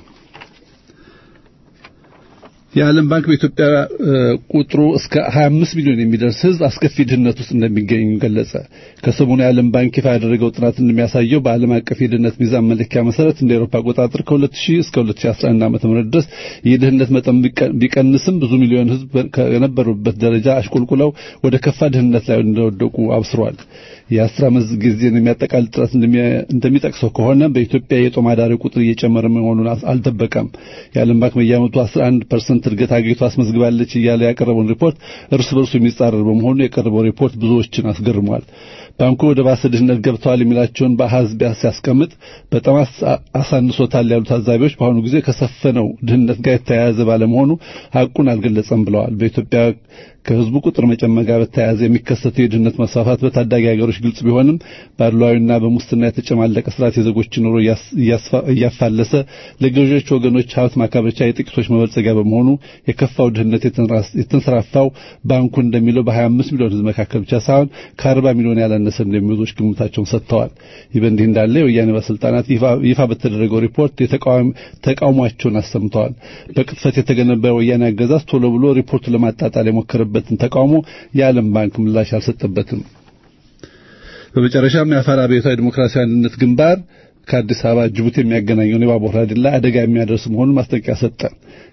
የዓለም ባንክ በኢትዮጵያ ቁጥሩ እስከ ሀያ አምስት ሚሊዮን የሚደርስ ሕዝብ አስከፊ ድህነት ውስጥ እንደሚገኝ ገለጸ። ከሰሞኑ የዓለም ባንክ ይፋ ያደረገው ጥናት እንደሚያሳየው በዓለም አቀፍ የድህነት ሚዛን መለኪያ መሰረት እንደ አውሮፓ አቆጣጠር ከሁለት ሺህ እስከ ሁለት ሺህ አስራ አንድ ዓመተ ምህረት ድረስ የድህነት መጠን ቢቀንስም ብዙ ሚሊዮን ሕዝብ ከነበሩበት ደረጃ አሽቆልቁለው ወደ ከፋ ድህነት ላይ እንደወደቁ አብስሯል። የአስር ዓመት ጊዜን የሚያጠቃልል ጥናት እንደሚጠቅሰው ከሆነ በኢትዮጵያ የጦም አዳሪ ቁጥር እየጨመረ መሆኑን አልደበቀም። የዓለም ባንክ በየዓመቱ አስራ አንድ ፐርሰንት እድገት አገሪቱ አስመዝግባለች እያለ ያቀረበውን ሪፖርት እርስ በርሱ የሚጻረር በመሆኑ የቀረበው ሪፖርት ብዙዎችን አስገርሟል። ባንኩ ወደ ባሰ ድህነት ገብተዋል የሚላቸውን በአሃዝ ሲያስቀምጥ በጣም አሳንሶታል ያሉ ታዛቢዎች በአሁኑ ጊዜ ከሰፈነው ድህነት ጋር የተያያዘ ባለመሆኑ ሐቁን አልገለጸም ብለዋል። በኢትዮጵያ ከህዝቡ ቁጥር መጨመር ጋር በተያያዘ የሚከሰተው የድህነት መስፋፋት በታዳጊ ሀገሮች ግልጽ ቢሆንም ባድሏዊና በሙስና የተጨማለቀ ስርዓት የዜጎችን ኑሮ እያፋለሰ ለገዢዎች ወገኖች ሀብት ማካበቻ የጥቂቶች መበልጸጊያ በመሆኑ የከፋው ድህነት የተንሰራፋው ባንኩ እንደሚለው በሀያ አምስት ሚሊዮን ህዝብ መካከል ብቻ ሳይሆን ከአርባ ሚሊዮን ያላነሰ እንደሚወዙች ግምታቸውን ሰጥተዋል። ይህ በእንዲህ እንዳለ የወያኔ ባለስልጣናት ይፋ በተደረገው ሪፖርት ተቃውሟቸውን አሰምተዋል። በቅጥፈት የተገነባው ወያኔ አገዛዝ ቶሎ ብሎ ሪፖርቱ ለማጣጣል የሞከረ በትን ተቃውሞ የዓለም ባንክ ምላሽ አልሰጠበትም። በመጨረሻም የአፋር አብዮታዊ ዲሞክራሲያዊ አንድነት ግንባር ከአዲስ አበባ ጅቡቲ የሚያገናኘውን የባቡር ሀዲድ ላይ አደጋ የሚያደርስ መሆኑን ማስጠንቀቂያ ሰጠ።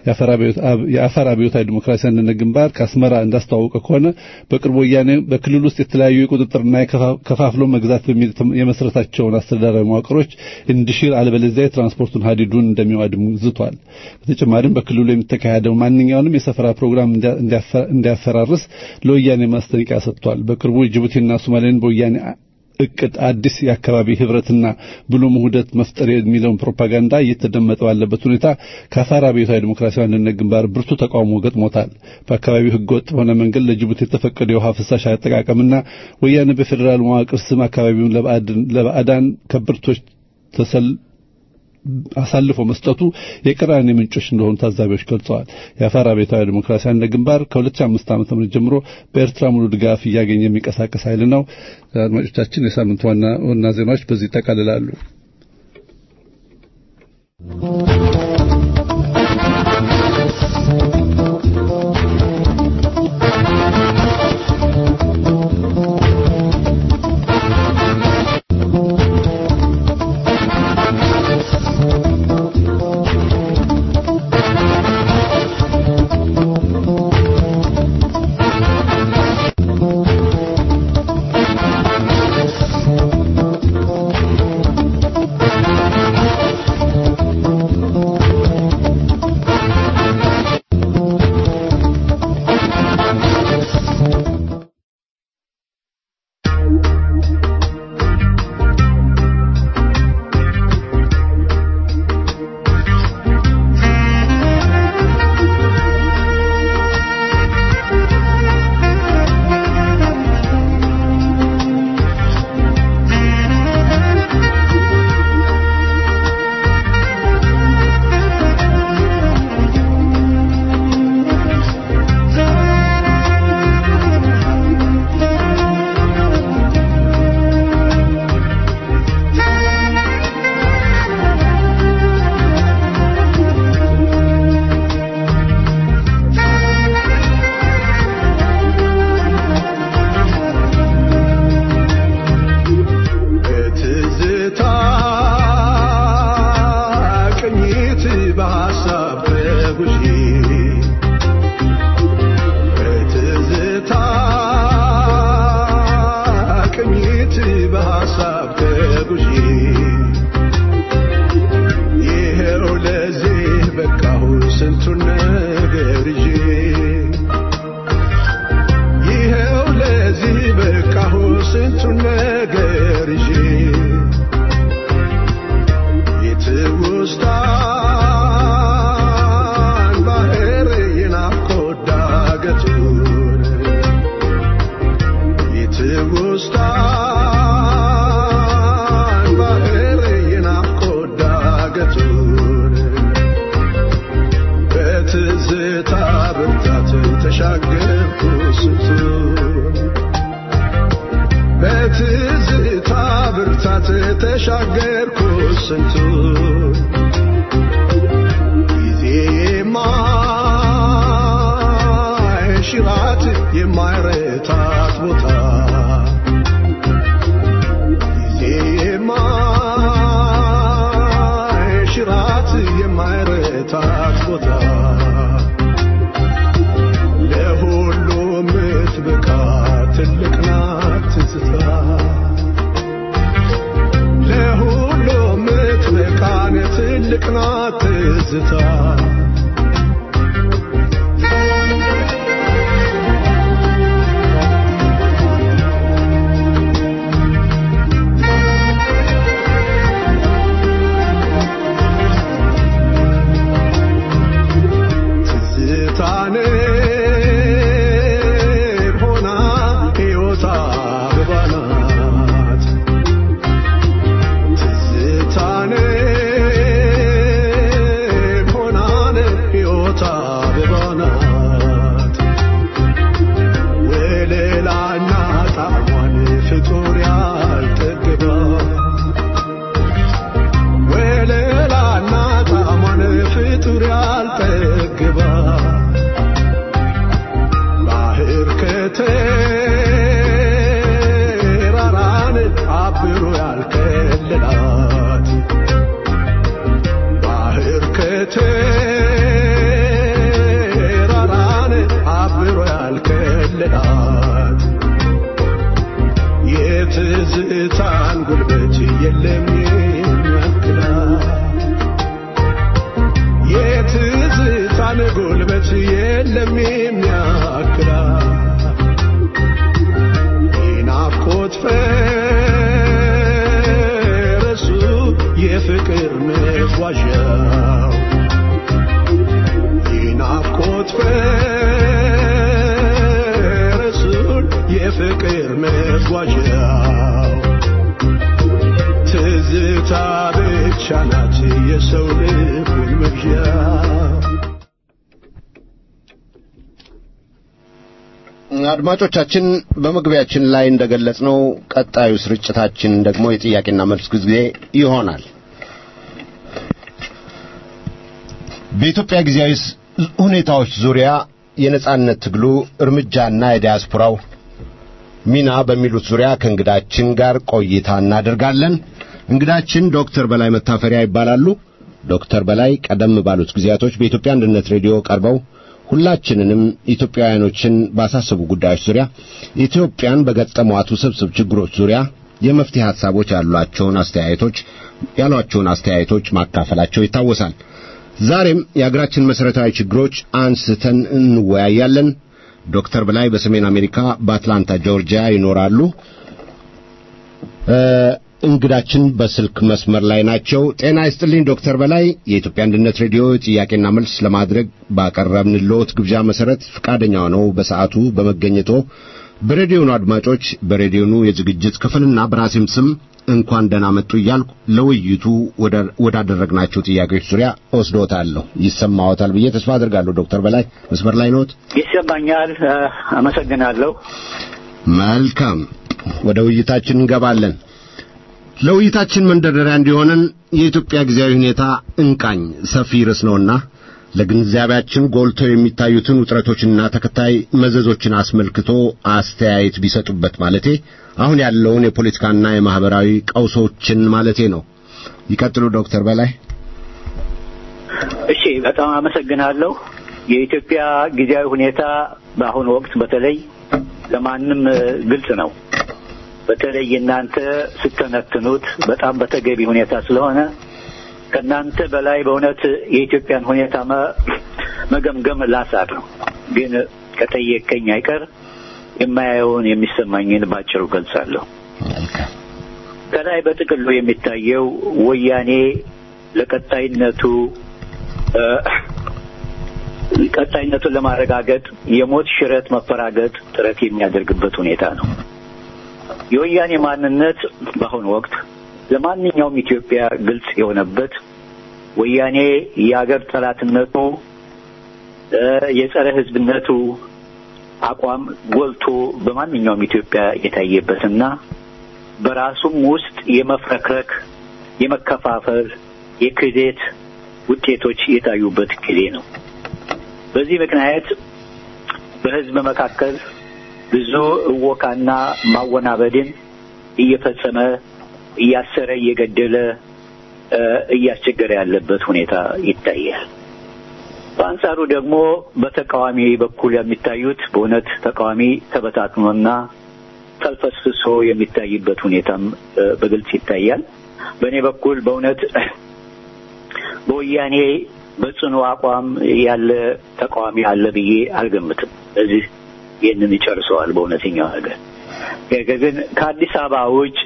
የአፋር አብዮታዊ ዲሞክራሲያዊ አንድነት ግንባር ከአስመራ እንዳስተዋወቀ ከሆነ በቅርቡ ወያኔ በክልል ውስጥ የተለያዩ የቁጥጥርና ከፋፍሎ መግዛት በሚል የመሰረታቸውን አስተዳደራዊ መዋቅሮች እንዲሽር አለበለዚያ የትራንስፖርቱን ሀዲዱን እንደሚዋድሙ ዝቷል። በተጨማሪም በክልሉ የሚተካሄደው ማንኛውንም የሰፈራ ፕሮግራም እንዲያፈራርስ ለወያኔ ማስጠንቀቂያ ሰጥቷል። በቅርቡ ጅቡቲና ሶማሌን በወያኔ እቅድ አዲስ የአካባቢ ህብረትና ብሎም ውህደት መፍጠር የሚለውን ፕሮፓጋንዳ እየተደመጠ ባለበት ሁኔታ ከአፋር አብዮታዊ ዲሞክራሲያዊ አንድነት ግንባር ብርቱ ተቃውሞ ገጥሞታል። በአካባቢው ህገወጥ በሆነ መንገድ ለጅቡቲ የተፈቀደ የውሃ ፍሳሽ አጠቃቀምና ወያኔ በፌዴራል መዋቅር ስም አካባቢውን ለባዕዳን ከብርቶች ተሰል አሳልፎ መስጠቱ የቅራኔ ምንጮች እንደሆኑ ታዛቢዎች ገልጸዋል። የአፋር አብዮታዊ ዲሞክራሲያዊ አንድነት ግንባር ከሁለት ሺህ አምስት ዓመተ ምህረት ጀምሮ በኤርትራ ሙሉ ድጋፍ እያገኘ የሚንቀሳቀስ ኃይል ነው። አድማጮቻችን የሳምንቱ ዋና ዋና ዜናዎች በዚህ ይጠቃልላሉ። Oh ስንቱን ነገር ይዤ ይኸው ለዚህ በቃሁ ስንቱን ነገር ይዤ የትውስታን ባህር የናፍቆት ዳገቱን የትውስታን ባህር የናፍቆት ዳገቱን በትዝታ ብርታት ተሻገርኩ ስንቱን በትዝታ ብርታት ተሻገርኩ ስንቱን ጊዜ የማይሽራት የማይረታት ቦታ ጊዜ የማይሽራት የማይረታት ቦታ ለሁሉ ምትበቃ ትልቅ ናት ትዝታ ለሁሉ ምትበቃ ትልቅ ናት ትዝታ የትዝታን ጉልበት የለም የሚያክላት የትዝታን ጉልበት የለም የሚያክላት የናፍቆት ፈረሱ የፍቅር መጓዣው የናፍቆት የፍቅር መጓዣው ትዝታ ብቻ ናት የሰው ልብን መግዣ አድማጮቻችን በመግቢያችን ላይ እንደገለጽነው ቀጣዩ ስርጭታችን ደግሞ የጥያቄና መልስ ጊዜ ይሆናል። በኢትዮጵያ ጊዜያዊ ሁኔታዎች ዙሪያ የነጻነት ትግሉ እርምጃና የዲያስፖራው ሚና በሚሉት ዙሪያ ከእንግዳችን ጋር ቆይታ እናደርጋለን። እንግዳችን ዶክተር በላይ መታፈሪያ ይባላሉ። ዶክተር በላይ ቀደም ባሉት ጊዜያቶች በኢትዮጵያ አንድነት ሬዲዮ ቀርበው ሁላችንንም ኢትዮጵያውያኖችን ባሳሰቡ ጉዳዮች ዙሪያ ኢትዮጵያን በገጠሟት ውስብስብ ችግሮች ዙሪያ የመፍትሄ ሐሳቦች ያሏቸውን አስተያየቶች ያሏቸውን አስተያየቶች ማካፈላቸው ይታወሳል። ዛሬም የአገራችን መሰረታዊ ችግሮች አንስተን እንወያያለን። ዶክተር በላይ በሰሜን አሜሪካ በአትላንታ ጆርጂያ ይኖራሉ። እንግዳችን በስልክ መስመር ላይ ናቸው። ጤና ይስጥልኝ ዶክተር በላይ። የኢትዮጵያ አንድነት ሬዲዮ ጥያቄና መልስ ለማድረግ ባቀረብንልዎት ግብዣ መሰረት ፈቃደኛ ሆነው በሰዓቱ በመገኘቶ በሬዲዮኑ አድማጮች በሬዲዮኑ የዝግጅት ክፍልና በራሴም ስም እንኳን ደህና መጡ እያልኩ ለውይይቱ ወዳደረግናቸው ጥያቄዎች ዙሪያ ወስዶታለሁ። ይሰማዎታል ብዬ ተስፋ አደርጋለሁ። ዶክተር በላይ መስመር ላይ ነዎት? ይሰማኛል። አመሰግናለሁ። መልካም፣ ወደ ውይይታችን እንገባለን። ለውይይታችን መንደርደሪያ እንዲሆነን የኢትዮጵያ ጊዜያዊ ሁኔታ እንቃኝ ሰፊ ርዕስ ነውና ለግንዛቤያችን ጎልተው የሚታዩትን ውጥረቶችና ተከታይ መዘዞችን አስመልክቶ አስተያየት ቢሰጡበት ማለቴ አሁን ያለውን የፖለቲካና የማህበራዊ ቀውሶችን ማለቴ ነው። ይቀጥሉ ዶክተር በላይ። እሺ፣ በጣም አመሰግናለሁ። የኢትዮጵያ ጊዜያዊ ሁኔታ በአሁኑ ወቅት በተለይ ለማንም ግልጽ ነው። በተለይ እናንተ ስተነትኑት በጣም በተገቢ ሁኔታ ስለሆነ ከናንተ በላይ በእውነት የኢትዮጵያን ሁኔታ መገምገም ላሳር ነው። ግን ከጠየቀኝ አይቀር የማያየውን የሚሰማኝን ባጭሩ ገልጻለሁ። ከላይ በጥቅሉ የሚታየው ወያኔ ለቀጣይነቱ ቀጣይነቱን ለማረጋገጥ የሞት ሽረት መፈራገጥ ጥረት የሚያደርግበት ሁኔታ ነው። የወያኔ ማንነት በአሁኑ ወቅት ለማንኛውም ኢትዮጵያ ግልጽ የሆነበት ወያኔ የአገር ጠላትነቱ የጸረ ሕዝብነቱ አቋም ጎልቶ በማንኛውም ኢትዮጵያ የታየበትና በራሱም ውስጥ የመፍረክረክ የመከፋፈል የክህደት ውጤቶች የታዩበት ጊዜ ነው። በዚህ ምክንያት በህዝብ መካከል ብዙ እወካና ማወናበድን እየፈጸመ እያሰረ እየገደለ እያስቸገረ ያለበት ሁኔታ ይታያል። በአንጻሩ ደግሞ በተቃዋሚ በኩል የሚታዩት በእውነት ተቃዋሚ ተበታትኖና ተልፈስፍሶ የሚታይበት ሁኔታም በግልጽ ይታያል። በእኔ በኩል በእውነት በወያኔ በጽኑ አቋም ያለ ተቃዋሚ አለ ብዬ አልገምትም። እዚህ ይህንን ይጨርሰዋል በእውነተኛው ነገር። ግን ከአዲስ አበባ ውጭ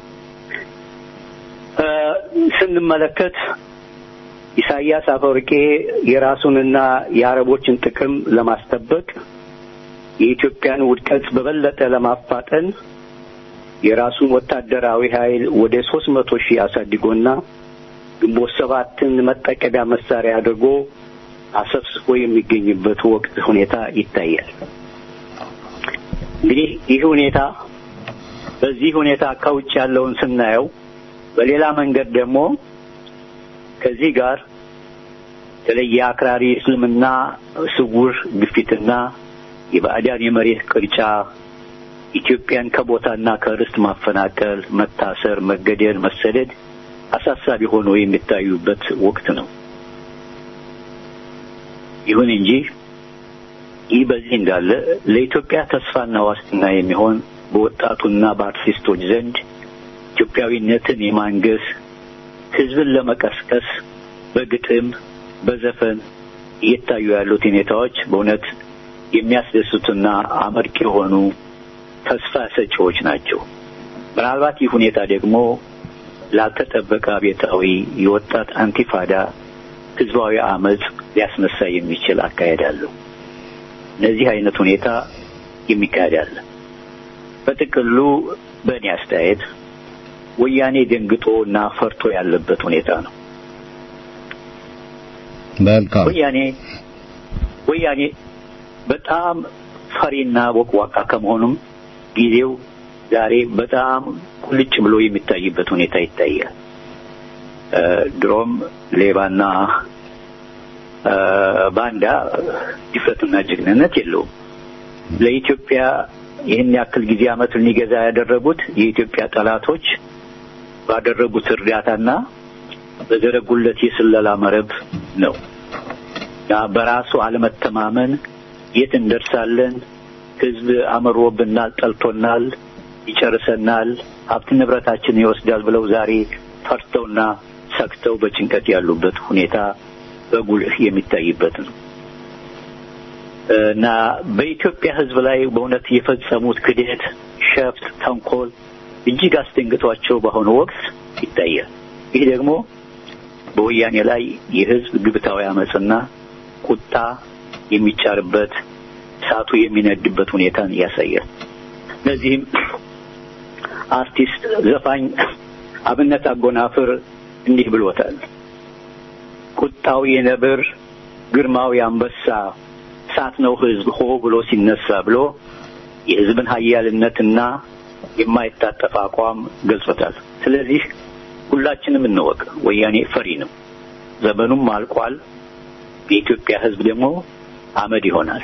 ስንመለከት ኢሳያስ አፈወርቂ የራሱንና የአረቦችን ጥቅም ለማስጠበቅ የኢትዮጵያን ውድቀት በበለጠ ለማፋጠን የራሱን ወታደራዊ ኃይል ወደ ሦስት መቶ ሺህ አሳድጎና ግንቦት ሰባትን መጠቀሚያ መሳሪያ አድርጎ አሰብስቦ የሚገኝበት ወቅት ሁኔታ ይታያል። እንግዲህ ይህ ሁኔታ በዚህ ሁኔታ ከውጭ ያለውን ስናየው በሌላ መንገድ ደግሞ ከዚህ ጋር የተለየ አክራሪ እስልምና ስውር ግፊትና የባዕዳን የመሬት ቅርጫ ኢትዮጵያን ከቦታና ከርስት ማፈናቀል፣ መታሰር፣ መገደል፣ መሰደድ አሳሳቢ ሆኖ የሚታዩበት ወቅት ነው። ይሁን እንጂ ይህ በዚህ እንዳለ ለኢትዮጵያ ተስፋና ዋስትና የሚሆን በወጣቱና በአርቲስቶች ዘንድ ኢትዮጵያዊነትን የማንገስ ህዝብን ለመቀስቀስ በግጥም በዘፈን እየታዩ ያሉት ሁኔታዎች በእውነት የሚያስደስቱና አመርቂ የሆኑ ተስፋ ሰጪዎች ናቸው። ምናልባት ይህ ሁኔታ ደግሞ ላልተጠበቀ አብዮታዊ የወጣት አንቲፋዳ ህዝባዊ አመጽ ሊያስነሳ የሚችል አካሄድ አለው። እነዚህ አይነት ሁኔታ የሚካሄዳል። በጥቅሉ በእኔ አስተያየት ወያኔ ደንግጦና ፈርቶ ያለበት ሁኔታ ነው። መልካም ወያኔ ወያኔ በጣም ፈሪና ወቅዋቃ ከመሆኑም ጊዜው ዛሬ በጣም ቁልጭ ብሎ የሚታይበት ሁኔታ ይታያል። ድሮም ሌባና ባንዳ ድፍረትና ጀግንነት የለውም። ለኢትዮጵያ ይህን ያክል ጊዜ አመት ሊገዛ ያደረጉት የኢትዮጵያ ጠላቶች ባደረጉት እርዳታና በዘረጉለት የስለላ መረብ ነው። ያ በራሱ አለመተማመን የት እንደርሳለን፣ ህዝብ አመሮብናል፣ ጠልቶናል፣ ይጨርሰናል፣ ሀብት ንብረታችን ይወስዳል ብለው ዛሬ ፈርተውና ሰክተው በጭንቀት ያሉበት ሁኔታ በጉልህ የሚታይበት ነው እና በኢትዮጵያ ህዝብ ላይ በእውነት የፈጸሙት ክደት፣ ሸፍት፣ ተንኮል እጅግ አስደንግጧቸው በአሁኑ ወቅት ይታያል። ይህ ደግሞ በወያኔ ላይ የህዝብ ግብታዊ አመጽና ቁጣ የሚጫርበት እሳቱ የሚነድበት ሁኔታን ያሳያል። ለዚህም አርቲስት ዘፋኝ አብነት አጎናፍር እንዲህ ብሎታል። ቁጣው የነብር ግርማው የአንበሳ እሳት ነው ህዝብ ሆ ብሎ ሲነሳ ብሎ የህዝብን ኃያልነትና የማይታጠፍ አቋም ገልጾታል። ስለዚህ ሁላችንም እንወቅ፣ ወያኔ ፈሪ ነው። ዘመኑም አልቋል። የኢትዮጵያ ህዝብ ደግሞ አመድ ይሆናል።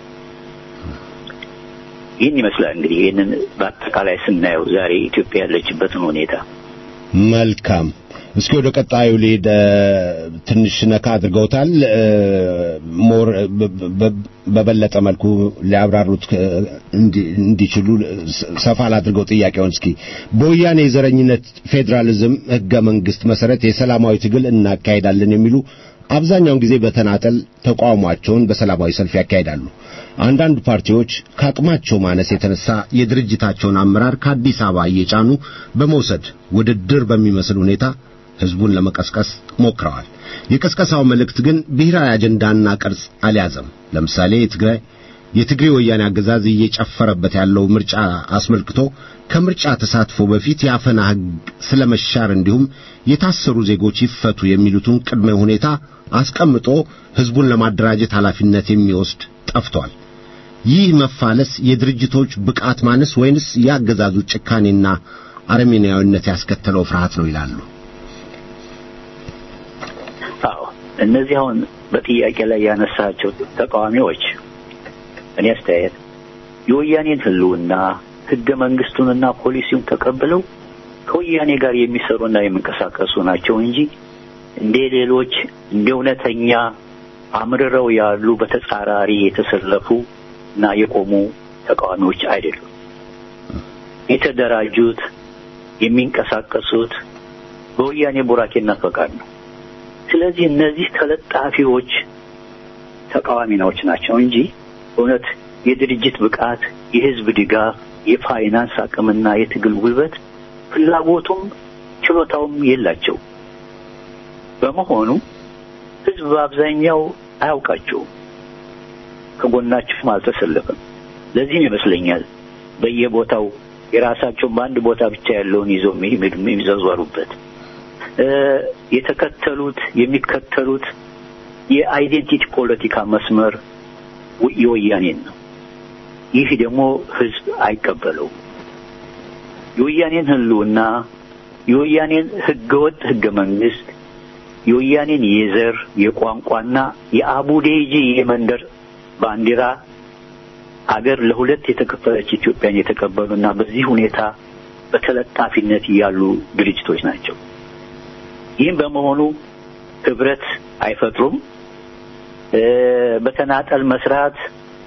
ይህን ይመስላል እንግዲህ ይህንን በአጠቃላይ ስናየው ዛሬ ኢትዮጵያ ያለችበትን ሁኔታ። መልካም እስኪ ወደ ቀጣዩ ልሂድ። ትንሽ ነካ አድርገውታል። ሞር በበለጠ መልኩ ሊያብራሩት እንዲችሉ ሰፋ አድርገው ጥያቄውን እስኪ በወያኔ የዘረኝነት ፌዴራሊዝም ህገ መንግስት መሰረት የሰላማዊ ትግል እናካሄዳለን የሚሉ አብዛኛውን ጊዜ በተናጠል ተቋሟቸውን በሰላማዊ ሰልፍ ያካሂዳሉ። አንዳንድ ፓርቲዎች ከአቅማቸው ማነስ የተነሳ የድርጅታቸውን አመራር ከአዲስ አበባ እየጫኑ በመውሰድ ውድድር በሚመስል ሁኔታ ህዝቡን ለመቀስቀስ ሞክረዋል። የቀስቀሳው መልእክት ግን ብሔራዊ አጀንዳና ቅርጽ አልያዘም። ለምሳሌ የትግራይ የትግሬ ወያኔ አገዛዝ እየጨፈረበት ያለው ምርጫ አስመልክቶ ከምርጫ ተሳትፎ በፊት የአፈና ህግ ስለመሻር እንዲሁም የታሰሩ ዜጎች ይፈቱ የሚሉትን ቅድመ ሁኔታ አስቀምጦ ህዝቡን ለማደራጀት ኃላፊነት የሚወስድ ጠፍቷል። ይህ መፋለስ የድርጅቶች ብቃት ማነስ ወይንስ ያገዛዙ ጭካኔና አረመኔያዊነት ያስከተለው ፍርሃት ነው ይላሉ። አዎ እነዚህ አሁን በጥያቄ ላይ ያነሳቸው ተቃዋሚዎች እኔ አስተያየት የወያኔን ህልውና ህገ መንግስቱንና ፖሊሲውን ተቀብለው ከወያኔ ጋር የሚሰሩና የሚንቀሳቀሱ ናቸው እንጂ እንደ ሌሎች እንደ እውነተኛ አምርረው ያሉ በተጻራሪ የተሰለፉ እና የቆሙ ተቃዋሚዎች አይደሉም። የተደራጁት የሚንቀሳቀሱት በወያኔ ቡራኬና ፈቃድ ነው። ስለዚህ እነዚህ ተለጣፊዎች ተቃዋሚዎች ናቸው እንጂ እውነት የድርጅት ብቃት፣ የህዝብ ድጋፍ፣ የፋይናንስ አቅምና የትግል ጉልበት ፍላጎቱም ችሎታውም የላቸው። በመሆኑ ህዝብ በአብዛኛው አያውቃቸውም፣ ከጎናቸውም አልተሰለፈም። ለዚህም ይመስለኛል በየቦታው የራሳቸው በአንድ ቦታ ብቻ ያለውን ይዘው የሚዘዟሩበት የተከተሉት የሚከተሉት የአይዴንቲቲ ፖለቲካ መስመር የወያኔን ነው። ይህ ደግሞ ህዝብ አይቀበለው። የወያኔን ህልውና፣ የወያኔን ህገወጥ ህገ መንግስት፣ የወያኔን የዘር የቋንቋና የአቡዴጂ የመንደር ባንዲራ አገር ለሁለት የተከፈለች ኢትዮጵያን የተቀበሉና በዚህ ሁኔታ በተለጣፊነት ያሉ ድርጅቶች ናቸው። ይህም በመሆኑ ህብረት አይፈጥሩም። በተናጠል መስራት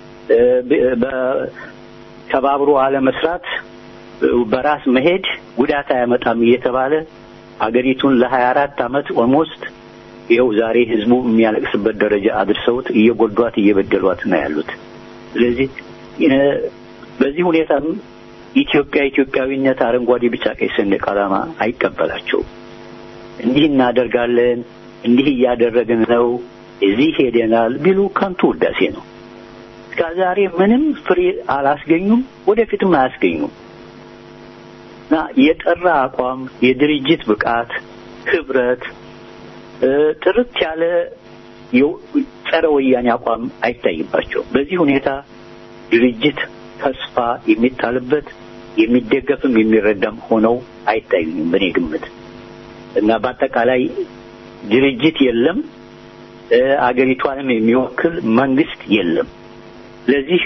በተባብሮ አለ መስራት በራስ መሄድ ጉዳት አያመጣም እየተባለ አገሪቱን ለ24 አመት ኦልሞስት ይኸው ዛሬ ህዝቡ የሚያለቅስበት ደረጃ አድርሰውት እየጎዷት እየበደሏት ነው ያሉት። ስለዚህ በዚህ ሁኔታ ኢትዮጵያ ኢትዮጵያዊነት አረንጓዴ ቢጫ ቀይ ሰንደቅ ዓላማ አይቀበላቸውም። እንዲህ እናደርጋለን እንዲህ እያደረግን ነው እዚህ ሄደናል ቢሉ ከንቱ ውዳሴ ነው። እስከዛሬ ምንም ፍሬ አላስገኙም፣ ወደፊትም አያስገኙም። ና የጠራ አቋም፣ የድርጅት ብቃት፣ ህብረት፣ ጥርት ያለ ጸረ ወያኔ አቋም አይታይባቸው። በዚህ ሁኔታ ድርጅት ተስፋ የሚጣልበት የሚደገፍም የሚረዳም ሆነው አይታዩም በኔ ግምት። እና በአጠቃላይ ድርጅት የለም፣ አገሪቷንም የሚወክል መንግስት የለም። ለዚህ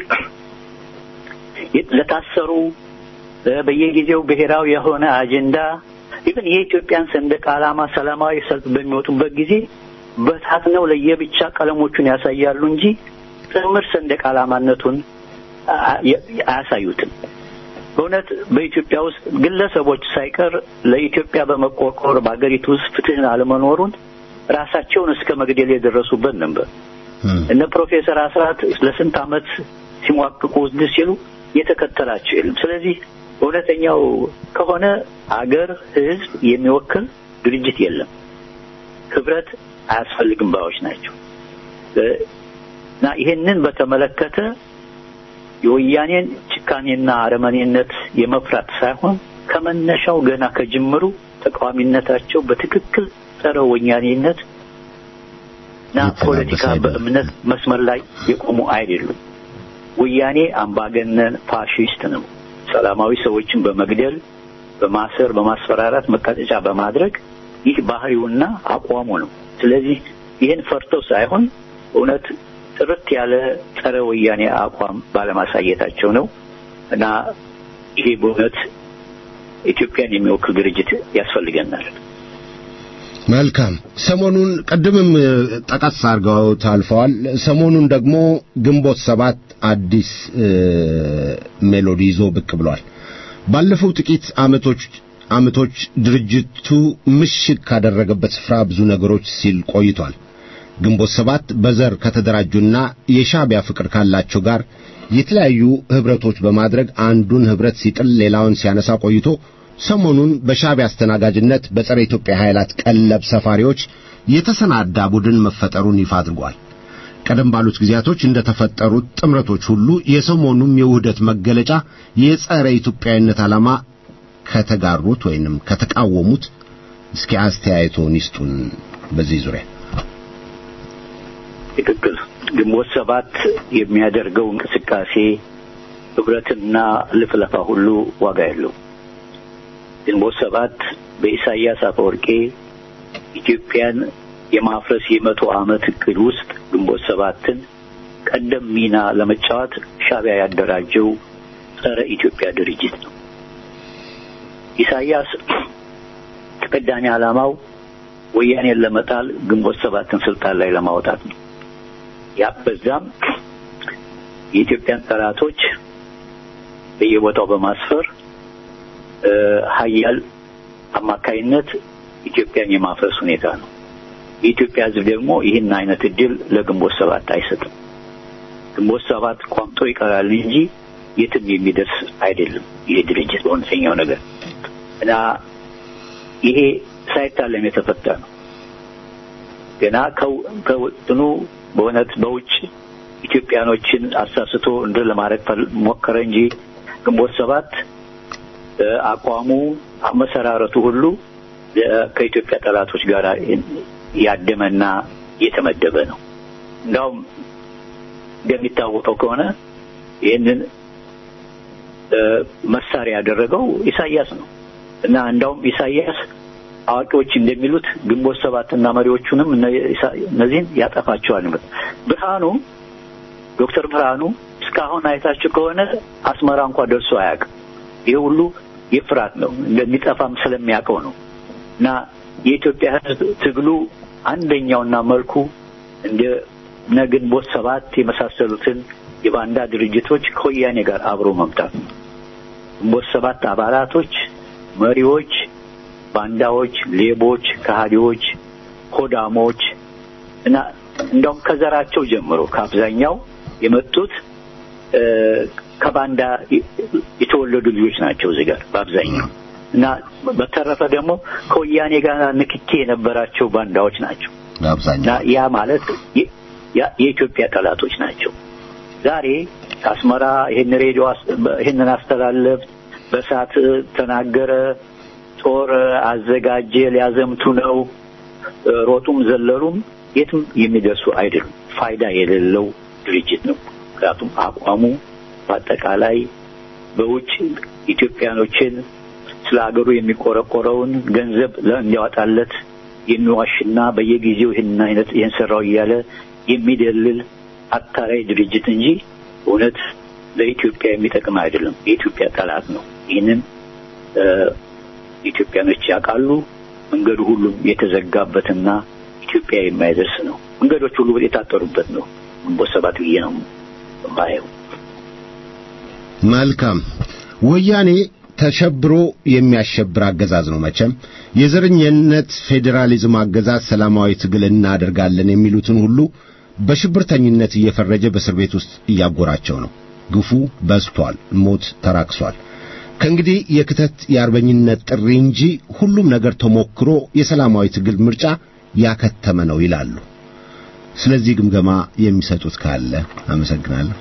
ለታሰሩ በየጊዜው ብሔራዊ የሆነ አጀንዳ ኢቭን የኢትዮጵያን ሰንደቅ ዓላማ ሰላማዊ ሰልፍ በሚወጡበት ጊዜ በታትነው ለየብቻ ቀለሞቹን ያሳያሉ እንጂ ጥምር ሰንደቅ ዓላማነቱን አያሳዩትም። በእውነት በኢትዮጵያ ውስጥ ግለሰቦች ሳይቀር ለኢትዮጵያ በመቆርቆር በአገሪቱ ውስጥ ፍትህን አለመኖሩን ራሳቸውን እስከ መግደል የደረሱበት ነበር። እነ ፕሮፌሰር አስራት ለስንት አመት ሲሟቅቁ ሲሉ የተከተላቸው የለም። ስለዚህ እውነተኛው ከሆነ አገር ህዝብ የሚወክል ድርጅት የለም፣ ህብረት አያስፈልግም ባዮች ናቸው። እና ይሄንን በተመለከተ የወያኔን ጭካኔና አረመኔነት የመፍራት ሳይሆን ከመነሻው ገና ከጅምሩ ተቃዋሚነታቸው በትክክል ጸረ ወያኔነት እና ፖለቲካ በእምነት መስመር ላይ የቆሙ አይደሉም። ወያኔ አምባገነን ፋሺስት ነው። ሰላማዊ ሰዎችን በመግደል በማሰር በማስፈራራት መቀጠጫ በማድረግ ይህ ባህሪውና አቋሙ ነው። ስለዚህ ይህን ፈርተው ሳይሆን እውነት ጥርት ያለ ጸረ ወያኔ አቋም ባለማሳየታቸው ነው። እና ይሄ በእውነት ኢትዮጵያን የሚወክል ድርጅት ያስፈልገናል። መልካም ሰሞኑን ቀደምም ጠቀስ አድርገው ታልፈዋል ሰሞኑን ደግሞ ግንቦት ሰባት አዲስ ሜሎዲ ይዞ ብቅ ብሏል ባለፈው ጥቂት አመቶች አመቶች ድርጅቱ ምሽግ ካደረገበት ስፍራ ብዙ ነገሮች ሲል ቆይቷል ግንቦት ሰባት በዘር ከተደራጁና የሻዕቢያ ፍቅር ካላቸው ጋር የተለያዩ ህብረቶች በማድረግ አንዱን ህብረት ሲጥል ሌላውን ሲያነሳ ቆይቶ ሰሞኑን በሻዕቢያ አስተናጋጅነት በጸረ ኢትዮጵያ ኃይላት ቀለብ ሰፋሪዎች የተሰናዳ ቡድን መፈጠሩን ይፋ አድርጓል ቀደም ባሉት ጊዜያቶች እንደተፈጠሩት ጥምረቶች ሁሉ የሰሞኑም የውህደት መገለጫ የጸረ ኢትዮጵያዊነት ዓላማ ከተጋሩት ወይንም ከተቃወሙት እስኪ አስተያየቶን ይስጡን በዚህ ዙሪያ ትክክል ግንቦት ሰባት የሚያደርገው እንቅስቃሴ ህብረትና ልፍለፋ ሁሉ ዋጋ ያለው ግንቦት ሰባት በኢሳያስ አፈወርቂ ኢትዮጵያን የማፍረስ የመቶ ዓመት እቅድ ውስጥ ግንቦት ሰባትን ቀደም ሚና ለመጫወት ሻዕቢያ ያደራጀው ጸረ ኢትዮጵያ ድርጅት ነው ኢሳያስ ተቀዳሚ ዓላማው ወያኔን ለመጣል ግንቦት ሰባትን ስልጣን ላይ ለማውጣት ነው ያበዛም የኢትዮጵያን ጠላቶች በየቦታው በማስፈር ኃያል አማካይነት ኢትዮጵያን የማፍረስ ሁኔታ ነው የኢትዮጵያ ሕዝብ ደግሞ ይህን አይነት እድል ለግንቦት ሰባት አይሰጥም ግንቦት ሰባት ቋምጦ ይቀራል እንጂ የትም የሚደርስ አይደለም ይሄ ድርጅት በእውነተኛው ነገር እና ይሄ ሳይታለም የተፈታ ነው ገና ከውጥኑ በእውነት በውጭ ኢትዮጵያኖችን አሳስቶ እንደ ለማድረግ ሞከረ እንጂ ግንቦት ሰባት አቋሙ አመሰራረቱ ሁሉ ከኢትዮጵያ ጠላቶች ጋር ያደመና የተመደበ ነው እንዳውም እንደሚታወቀው ከሆነ ይህንን መሳሪያ ያደረገው ኢሳያስ ነው እና እንዳውም ኢሳያስ አዋቂዎች እንደሚሉት ግንቦት ሰባትና መሪዎቹንም እነዚህን ያጠፋቸዋል ብርሃኑ ዶክተር ብርሃኑ እስካሁን አይታችሁ ከሆነ አስመራ እንኳን ደርሶ አያውቅም ይሄ ሁሉ ይፍራት ነው እንደሚጠፋም ስለሚያውቀው ነው እና የኢትዮጵያ ሕዝብ ትግሉ አንደኛውና መልኩ እንደ ግንቦት ሰባት የመሳሰሉትን የባንዳ ድርጅቶች ከወያኔ ጋር አብሮ መምጣት ነው ግንቦት ሰባት አባላቶች መሪዎች ባንዳዎች ሌቦች ከሃዲዎች ሆዳሞች እና እንደውም ከዘራቸው ጀምሮ ከአብዛኛው የመጡት ከባንዳ የተወለዱ ልጆች ናቸው እዚህ ጋር በአብዛኛው እና በተረፈ ደግሞ ከወያኔ ጋር ንክኪ የነበራቸው ባንዳዎች ናቸው በአብዛኛው ያ ማለት የኢትዮጵያ ጠላቶች ናቸው ዛሬ አስመራ ይሄን ሬዲዮ ይሄንን አስተላለፍ በሳት ተናገረ ጦር አዘጋጀ ሊያዘምቱ ነው ሮጡም ዘለሉም የትም የሚደርሱ አይደሉም ፋይዳ የሌለው ድርጅት ነው ምክንያቱም አቋሙ በአጠቃላይ በውጭ ኢትዮጵያኖችን ስለ ሀገሩ የሚቆረቆረውን ገንዘብ ለእንዲያወጣለት የሚዋሽና በየጊዜው ይህን አይነት ይህን ሰራው እያለ የሚደልል አታላይ ድርጅት እንጂ እውነት ለኢትዮጵያ የሚጠቅም አይደለም የኢትዮጵያ ጠላት ነው ይህንን ኢትዮጵያኖች ያውቃሉ መንገዱ ሁሉ የተዘጋበትና ኢትዮጵያ የማይደርስ ነው መንገዶች ሁሉ የታጠሩበት ነው ግንቦት ሰባት ይሄ ነው ባየው መልካም ወያኔ ተሸብሮ የሚያሸብር አገዛዝ ነው መቼም የዘረኝነት ፌዴራሊዝም አገዛዝ ሰላማዊ ትግል እናደርጋለን የሚሉትን ሁሉ በሽብርተኝነት እየፈረጀ በእስር ቤት ውስጥ እያጎራቸው ነው ግፉ በዝቷል ሞት ተራክሷል ከእንግዲህ የክተት የአርበኝነት ጥሪ እንጂ ሁሉም ነገር ተሞክሮ የሰላማዊ ትግል ምርጫ ያከተመ ነው ይላሉ ስለዚህ ግምገማ የሚሰጡት ካለ አመሰግናለሁ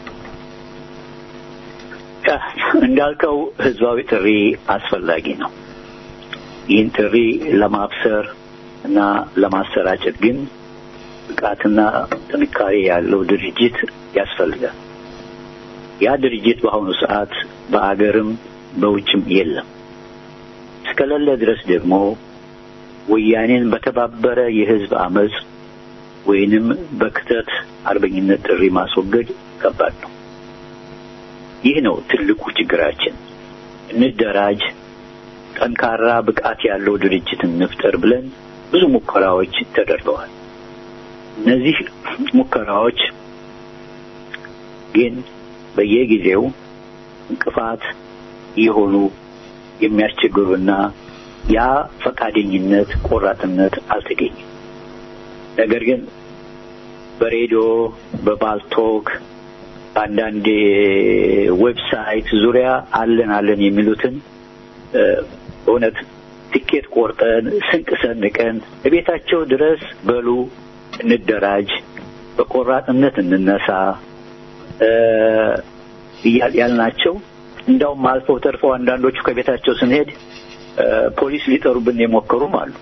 እንዳልከው ህዝባዊ ጥሪ አስፈላጊ ነው ይህን ጥሪ ለማብሰር እና ለማሰራጨት ግን ብቃትና ጥንካሬ ያለው ድርጅት ያስፈልጋል ያ ድርጅት በአሁኑ ሰዓት በአገርም በውጭም የለም እስከሌለ ድረስ ደግሞ ወያኔን በተባበረ የህዝብ አመጽ ወይንም በክተት አርበኝነት ጥሪ ማስወገድ ከባድ ነው ይህ ነው ትልቁ ችግራችን እንደራጅ ጠንካራ ብቃት ያለው ድርጅት እንፍጠር ብለን ብዙ ሙከራዎች ተደርገዋል። እነዚህ ሙከራዎች ግን በየጊዜው እንቅፋት የሆኑ የሚያስቸግሩና ያ ፈቃደኝነት ቆራጥነት አልተገኘም። ነገር ግን በሬዲዮ በባልቶክ አንዳንድ ዌብሳይት ዙሪያ አለን አለን የሚሉትን እውነት ቲኬት ቆርጠን ስንቅ ሰንቀን በቤታቸው ድረስ በሉ እንደራጅ በቆራጥነት እንነሳ ያልናቸው እንደውም አልፈው ተርፈው አንዳንዶቹ ከቤታቸው ስንሄድ ፖሊስ ሊጠሩብን የሞከሩም አሉ።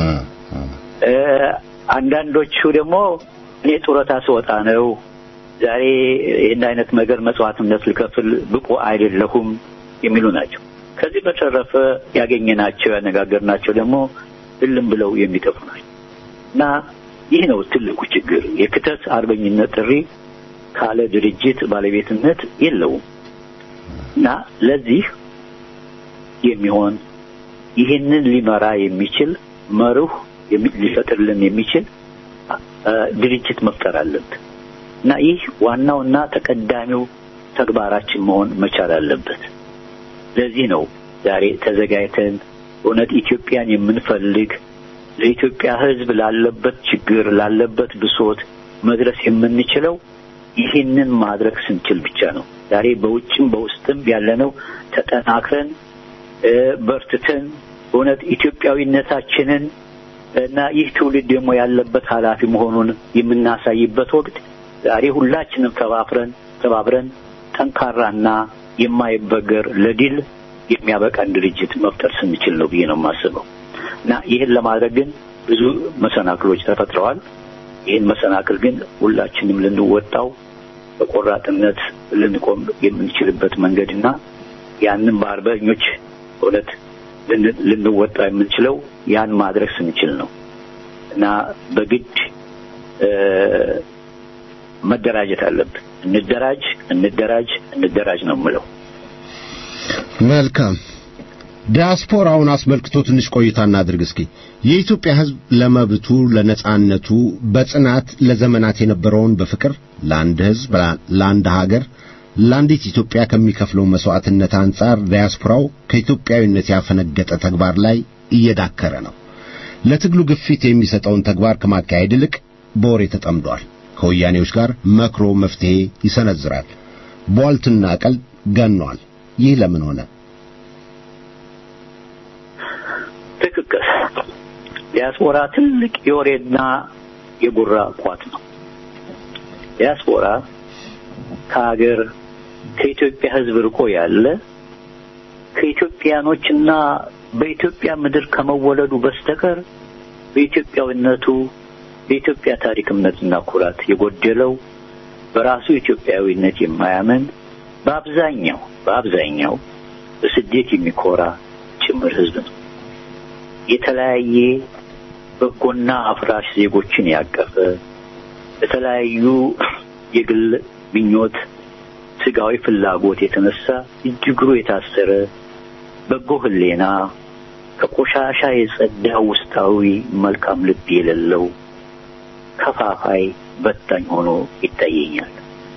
አንዳንዶቹ ደግሞ እኔ ጡረታ ስወጣ ነው ዛሬ ይህን አይነት ነገር መስዋዕትነት ልከፍል ብቁ አይደለሁም የሚሉ ናቸው። ከዚህ በተረፈ ያገኘናቸው ያነጋገርናቸው ደግሞ እልም ብለው የሚጠፉ ናቸው እና ይህ ነው ትልቁ ችግር። የክተት አርበኝነት ጥሪ ካለ ድርጅት ባለቤትነት የለውም እና ለዚህ የሚሆን ይህንን ሊመራ የሚችል መርህ ሊፈጥርልን የሚችል ድርጅት መፍጠር አለብን እና ይህ ዋናውና ተቀዳሚው ተግባራችን መሆን መቻል አለበት። ለዚህ ነው ዛሬ ተዘጋጅተን እውነት ኢትዮጵያን የምንፈልግ ለኢትዮጵያ ሕዝብ ላለበት ችግር ላለበት ብሶት መድረስ የምንችለው ይህንን ማድረግ ስንችል ብቻ ነው። ዛሬ በውጭም በውስጥም ያለነው ተጠናክረን በርትተን እውነት ኢትዮጵያዊነታችንን እና ይህ ትውልድ ደግሞ ያለበት ኃላፊ መሆኑን የምናሳይበት ወቅት ዛሬ ሁላችንም ተባብረን ተባብረን ጠንካራና የማይበገር ለድል የሚያበቃን ድርጅት መፍጠር ስንችል ነው ብዬ ነው የማስበው እና ይህን ለማድረግ ግን ብዙ መሰናክሎች ተፈጥረዋል። ይህን መሰናክል ግን ሁላችንም ልንወጣው በቆራጥነት ልንቆም የምንችልበት መንገድና ያንን በአርበኞች እውነት ልንወጣ የምንችለው ያን ማድረግ ስንችል ነው እና በግድ መደራጀት አለብን። እንደራጅ እንደራጅ እንደራጅ ነው የምለው። መልካም ዲያስፖራውን አስመልክቶ ትንሽ ቆይታ እናድርግ እስኪ። የኢትዮጵያ ሕዝብ ለመብቱ ለነጻነቱ በጽናት ለዘመናት የነበረውን በፍቅር ለአንድ ሕዝብ ለአንድ ሀገር ለአንዲት ኢትዮጵያ ከሚከፍለው መስዋዕትነት አንጻር ዲያስፖራው ከኢትዮጵያዊነት ያፈነገጠ ተግባር ላይ እየዳከረ ነው። ለትግሉ ግፊት የሚሰጠውን ተግባር ከማካሄድ ይልቅ በወሬ ተጠምዷል። ከወያኔዎች ጋር መክሮ መፍትሄ ይሰነዝራል። ቧልትና ቀልድ ገኗል። ይህ ለምን ሆነ? ትክክል። ዲያስፖራ ትልቅ የወሬና የጉራ ቋት ነው። ዲያስፖራ ከሀገር ከኢትዮጵያ ሕዝብ ርቆ ያለ ከኢትዮጵያኖችና በኢትዮጵያ ምድር ከመወለዱ በስተቀር በኢትዮጵያዊነቱ በኢትዮጵያ ታሪክነትና ኩራት የጎደለው በራሱ ኢትዮጵያዊነት የማያምን በአብዛኛው በአብዛኛው በስደት የሚኮራ ጭምር ሕዝብ ነው። የተለያየ በጎና አፍራሽ ዜጎችን ያቀፈ የተለያዩ የግል ምኞት ስጋዊ ፍላጎት የተነሳ እጅግሩ የታሰረ በጎ ህሌና ከቆሻሻ የጸዳ ውስጣዊ መልካም ልብ የሌለው ከፋፋይ በታኝ ሆኖ ይታየኛል።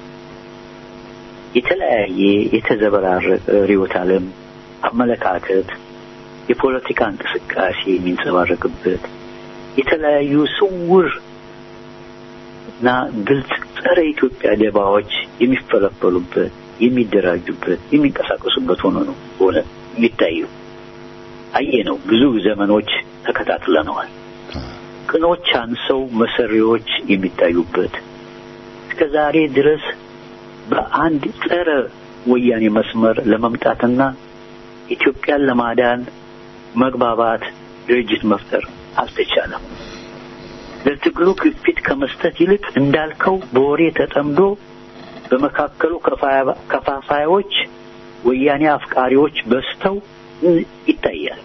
የተለያየ የተዘበራረቀ ርዕዮተ ዓለም አመለካከት የፖለቲካ እንቅስቃሴ የሚንጸባረቅበት የተለያዩ ስውር እና ግልጽ ጸረ ኢትዮጵያ ደባዎች የሚፈለፈሉበት የሚደራጁበት የሚንቀሳቀሱበት ሆኖ ነው ሆነ የሚታየው። አየነው ብዙ ዘመኖች ተከታትለናል። ቅኖች አንሰው መሰሪዎች የሚታዩበት እስከዛሬ ድረስ በአንድ ጸረ ወያኔ መስመር ለመምጣትና ኢትዮጵያን ለማዳን መግባባት ድርጅት መፍጠር አልተቻለም። ለትግሉ ግፊት ከመስጠት ይልቅ እንዳልከው በወሬ ተጠምዶ በመካከሉ ከፋፋዮች ወያኔ አፍቃሪዎች በስተው ይታያል።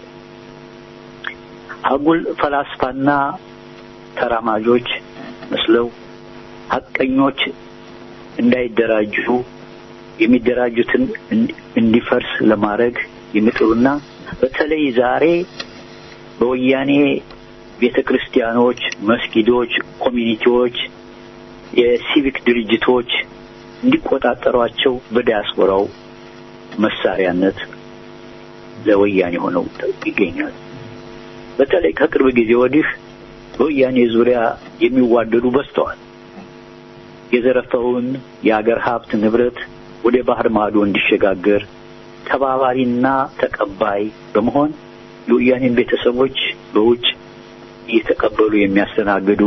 አጉል ፈላስፋና ተራማጆች መስለው ሐቀኞች እንዳይደራጁ የሚደራጁትን እንዲፈርስ ለማድረግ የሚጥሩና በተለይ ዛሬ በወያኔ ቤተክርስቲያኖች፣ መስጊዶች፣ ኮሚኒቲዎች፣ የሲቪክ ድርጅቶች እንዲቆጣጠሯቸው በዲያስፖራው መሳሪያነት ለወያኔ ሆነው ይገኛል። በተለይ ከቅርብ ጊዜ ወዲህ በወያኔ ዙሪያ የሚዋደዱ በዝተዋል። የዘረፈውን የአገር ሀብት ንብረት ወደ ባህር ማዶ እንዲሸጋገር ተባባሪና ተቀባይ በመሆን የወያኔን ቤተሰቦች በውጭ እየተቀበሉ የሚያስተናግዱ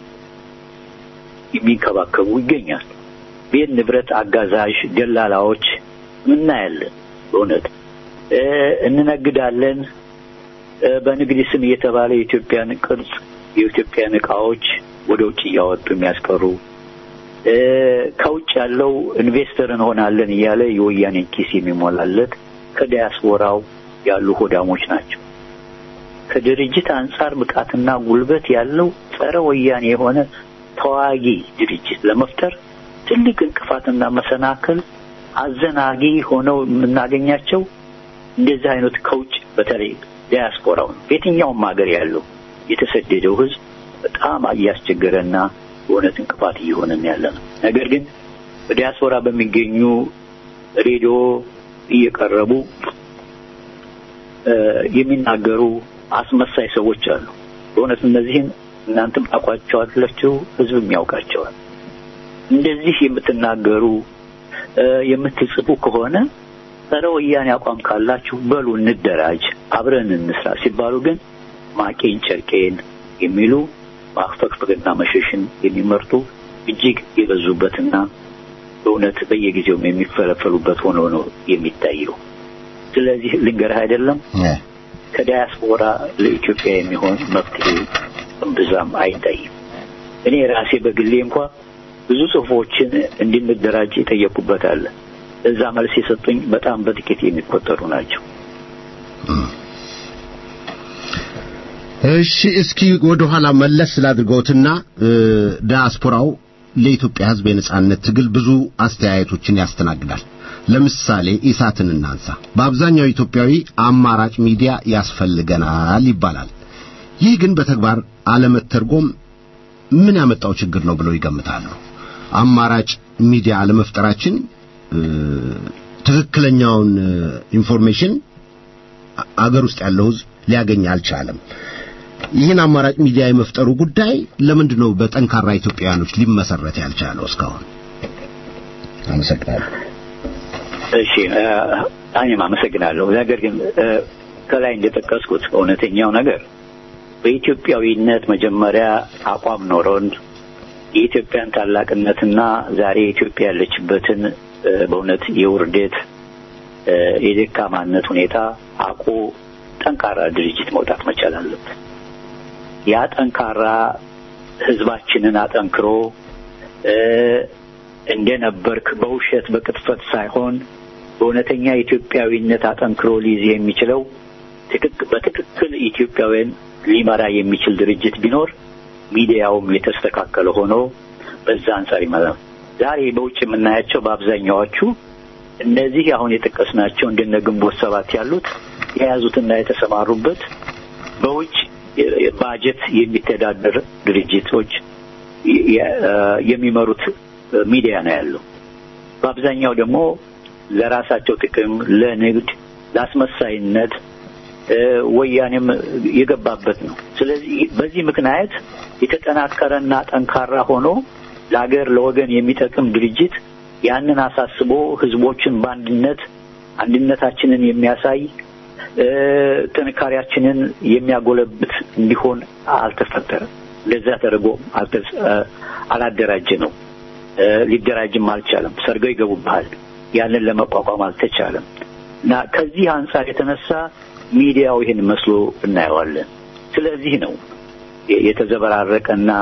የሚንከባከቡ ይገኛል። ቤት ንብረት አጋዛዥ ደላላዎች እናያለን። በእውነት እንነግዳለን በንግድ ስም እየተባለ የኢትዮጵያን ቅርጽ የኢትዮጵያን ዕቃዎች ወደ ውጭ እያወጡ የሚያስቀሩ ከውጭ ያለው ኢንቨስተር እንሆናለን እያለ የወያኔን ኪስ የሚሞላለት ከዲያስፖራው ያሉ ሆዳሞች ናቸው። ከድርጅት አንጻር ብቃትና ጉልበት ያለው ጸረ ወያኔ የሆነ ተዋጊ ድርጅት ለመፍጠር ትልቅ እንቅፋትና መሰናክል አዘናጊ ሆነው የምናገኛቸው እንደዚህ አይነት ከውጭ በተለይ ዲያስፖራው የትኛውም ሀገር ያለው የተሰደደው ህዝብ በጣም እያስቸገረና በእውነት እንቅፋት እየሆነን ያለ ነው። ነገር ግን በዲያስፖራ በሚገኙ ሬዲዮ እየቀረቡ የሚናገሩ አስመሳይ ሰዎች አሉ። በእውነት እነዚህን እናንተም ታውቋቸዋላችሁ፣ ህዝብም ያውቃቸዋል። እንደዚህ የምትናገሩ የምትጽፉ ከሆነ ጸረ ወያኔ አቋም ካላችሁ በሉ እንደራጅ፣ አብረን እንስራ ሲባሉ ግን ማቄን ጨርቄን የሚሉ ማፈግፈግና መሸሽን የሚመርጡ እጅግ የበዙበትና በእውነት በየጊዜው የሚፈለፈሉበት ሆኖ ነው የሚታየው። ስለዚህ ልንገርህ አይደለም ከዲያስፖራ ለኢትዮጵያ የሚሆን መፍትሄ እምብዛም አይታይም። እኔ ራሴ በግሌ እንኳን ብዙ ጽሁፎችን እንድንደራጅ የጠየቁበት አለ። እዛ መልስ የሰጡኝ በጣም በጥቂት የሚቆጠሩ ናቸው። እሺ እስኪ ወደ ኋላ መለስ ስላድርገውትና ዲያስፖራው ለኢትዮጵያ ሕዝብ የነጻነት ትግል ብዙ አስተያየቶችን ያስተናግዳል። ለምሳሌ ኢሳትን እናንሳ። በአብዛኛው ኢትዮጵያዊ አማራጭ ሚዲያ ያስፈልገናል ይባላል። ይህ ግን በተግባር አለመተርጎም ምን ያመጣው ችግር ነው ብለው ይገምታሉ? አማራጭ ሚዲያ አለመፍጠራችን ትክክለኛውን ኢንፎርሜሽን አገር ውስጥ ያለው ሕዝብ ሊያገኝ አልቻለም። ይህን አማራጭ ሚዲያ የመፍጠሩ ጉዳይ ለምንድነው በጠንካራ ኢትዮጵያውያኖች ሊመሰረት ያልቻለው እስካሁን? አመሰግናለሁ። እሺ እኔም አመሰግናለሁ። ነገር ግን ከላይ እንደተጠቀስኩት እውነተኛው ነገር በኢትዮጵያዊነት መጀመሪያ አቋም ኖሮን የኢትዮጵያን ታላቅነትና ዛሬ ኢትዮጵያ ያለችበትን በእውነት የውርደት የደካማነት ሁኔታ አቆ ጠንካራ ድርጅት መውጣት መቻል አለበት። ያ ጠንካራ ህዝባችንን አጠንክሮ እንደነበርክ በውሸት በቅጥፈት ሳይሆን በእውነተኛ ኢትዮጵያዊነት አጠንክሮ ሊይዝ የሚችለው በትክክል ኢትዮጵያውያን ሊመራ የሚችል ድርጅት ቢኖር ሚዲያውም የተስተካከለ ሆኖ በዛ አንጻር ይመራል። ዛሬ በውጭ የምናያቸው በአብዛኛዎቹ እነዚህ አሁን የጠቀስናቸው እንደነ ግንቦት ሰባት ያሉት የያዙትና የተሰማሩበት በውጭ ባጀት የሚተዳደር ድርጅቶች የሚመሩት ሚዲያ ነው ያለው። በአብዛኛው ደግሞ ለራሳቸው ጥቅም፣ ለንግድ፣ ለአስመሳይነት ወያኔም የገባበት ነው። ስለዚህ በዚህ ምክንያት የተጠናከረና ጠንካራ ሆኖ ለሀገር ለወገን የሚጠቅም ድርጅት ያንን አሳስቦ ህዝቦችን በአንድነት አንድነታችንን የሚያሳይ ጥንካሬያችንን የሚያጎለብት እንዲሆን አልተፈጠረም። ለዛ ተደርጎ አላደራጀ ነው። ሊደራጅም አልቻለም። ሰርገው ይገቡብሃል። ያንን ለመቋቋም አልተቻለም እና ከዚህ አንጻር የተነሳ ሚዲያው ይሄን መስሎ እናየዋለን። ስለዚህ ነው የተዘበራረቀና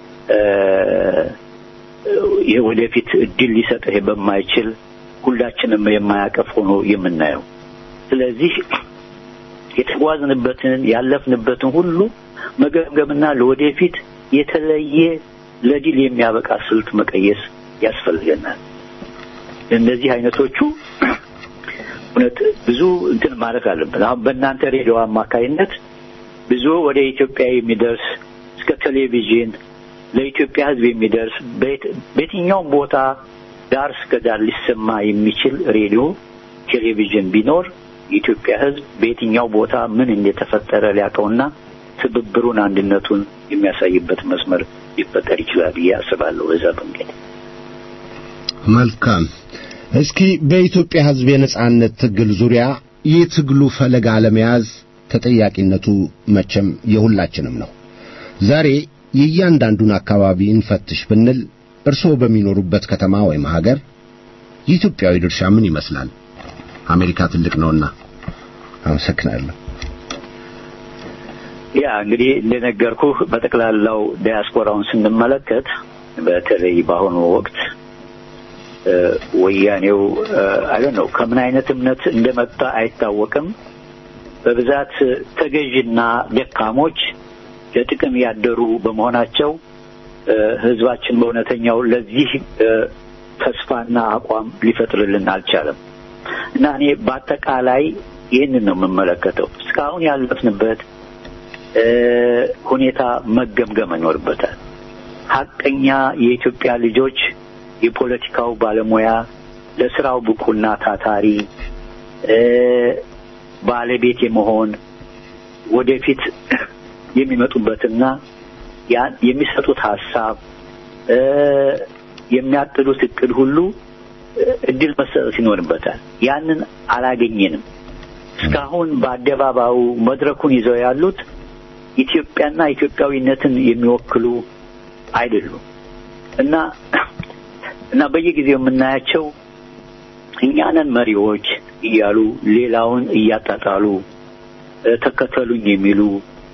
የወደፊት እድል ሊሰጥህ በማይችል ሁላችንም የማያቀፍ ሆኖ የምናየው። ስለዚህ የተጓዝንበትን ያለፍንበትን ሁሉ መገምገምና ለወደፊት የተለየ ለድል የሚያበቃ ስልት መቀየስ ያስፈልገናል። እንደዚህ አይነቶቹ እውነት ብዙ እንትን ማለት አለበት። አሁን በእናንተ ሬዲዮ አማካይነት ብዙ ወደ ኢትዮጵያ የሚደርስ እስከ ቴሌቪዥን ለኢትዮጵያ ሕዝብ የሚደርስ በየትኛውም ቦታ ዳር እስከ ዳር ሊሰማ የሚችል ሬዲዮ ቴሌቪዥን ቢኖር የኢትዮጵያ ሕዝብ በየትኛው ቦታ ምን እንደተፈጠረ ሊያውቀውና ትብብሩን አንድነቱን የሚያሳይበት መስመር ሊፈጠር ይችላል ብዬ አስባለሁ። በዛ መንገድ መልካም። እስኪ በኢትዮጵያ ሕዝብ የነጻነት ትግል ዙሪያ የትግሉ ፈለግ አለመያዝ ተጠያቂነቱ መቼም የሁላችንም ነው። ዛሬ የእያንዳንዱን አካባቢ እንፈትሽ ብንል እርስዎ በሚኖሩበት ከተማ ወይም ሀገር የኢትዮጵያዊ ድርሻ ምን ይመስላል? አሜሪካ ትልቅ ነውና። አመሰግናለሁ። ያ እንግዲህ እንደነገርኩህ በጠቅላላው ዲያስፖራውን ስንመለከት በተለይ በአሁኑ ወቅት ወያኔው አይ ነው ከምን አይነት እምነት እንደመጣ አይታወቅም። በብዛት ተገዥና ደካሞች ለጥቅም ያደሩ በመሆናቸው ህዝባችን በእውነተኛው ለዚህ ተስፋና አቋም ሊፈጥርልን አልቻለም እና እኔ በአጠቃላይ ይህንን ነው የምመለከተው። እስካሁን ያለፍንበት ሁኔታ መገምገም ይኖርበታል። ሐቀኛ የኢትዮጵያ ልጆች የፖለቲካው ባለሙያ ለስራው ብቁና ታታሪ ባለቤት የመሆን ወደፊት የሚመጡበትና ያን የሚሰጡት ሐሳብ የሚያጥሉት እቅድ ሁሉ እድል መሰጠት ይኖርበታል። ያንን አላገኘንም። እስካሁን በአደባባዩ መድረኩን ይዘው ያሉት ኢትዮጵያና ኢትዮጵያዊነትን የሚወክሉ አይደሉም እና እና በየጊዜው የምናያቸው እኛንን መሪዎች እያሉ ሌላውን እያጣጣሉ ተከተሉኝ የሚሉ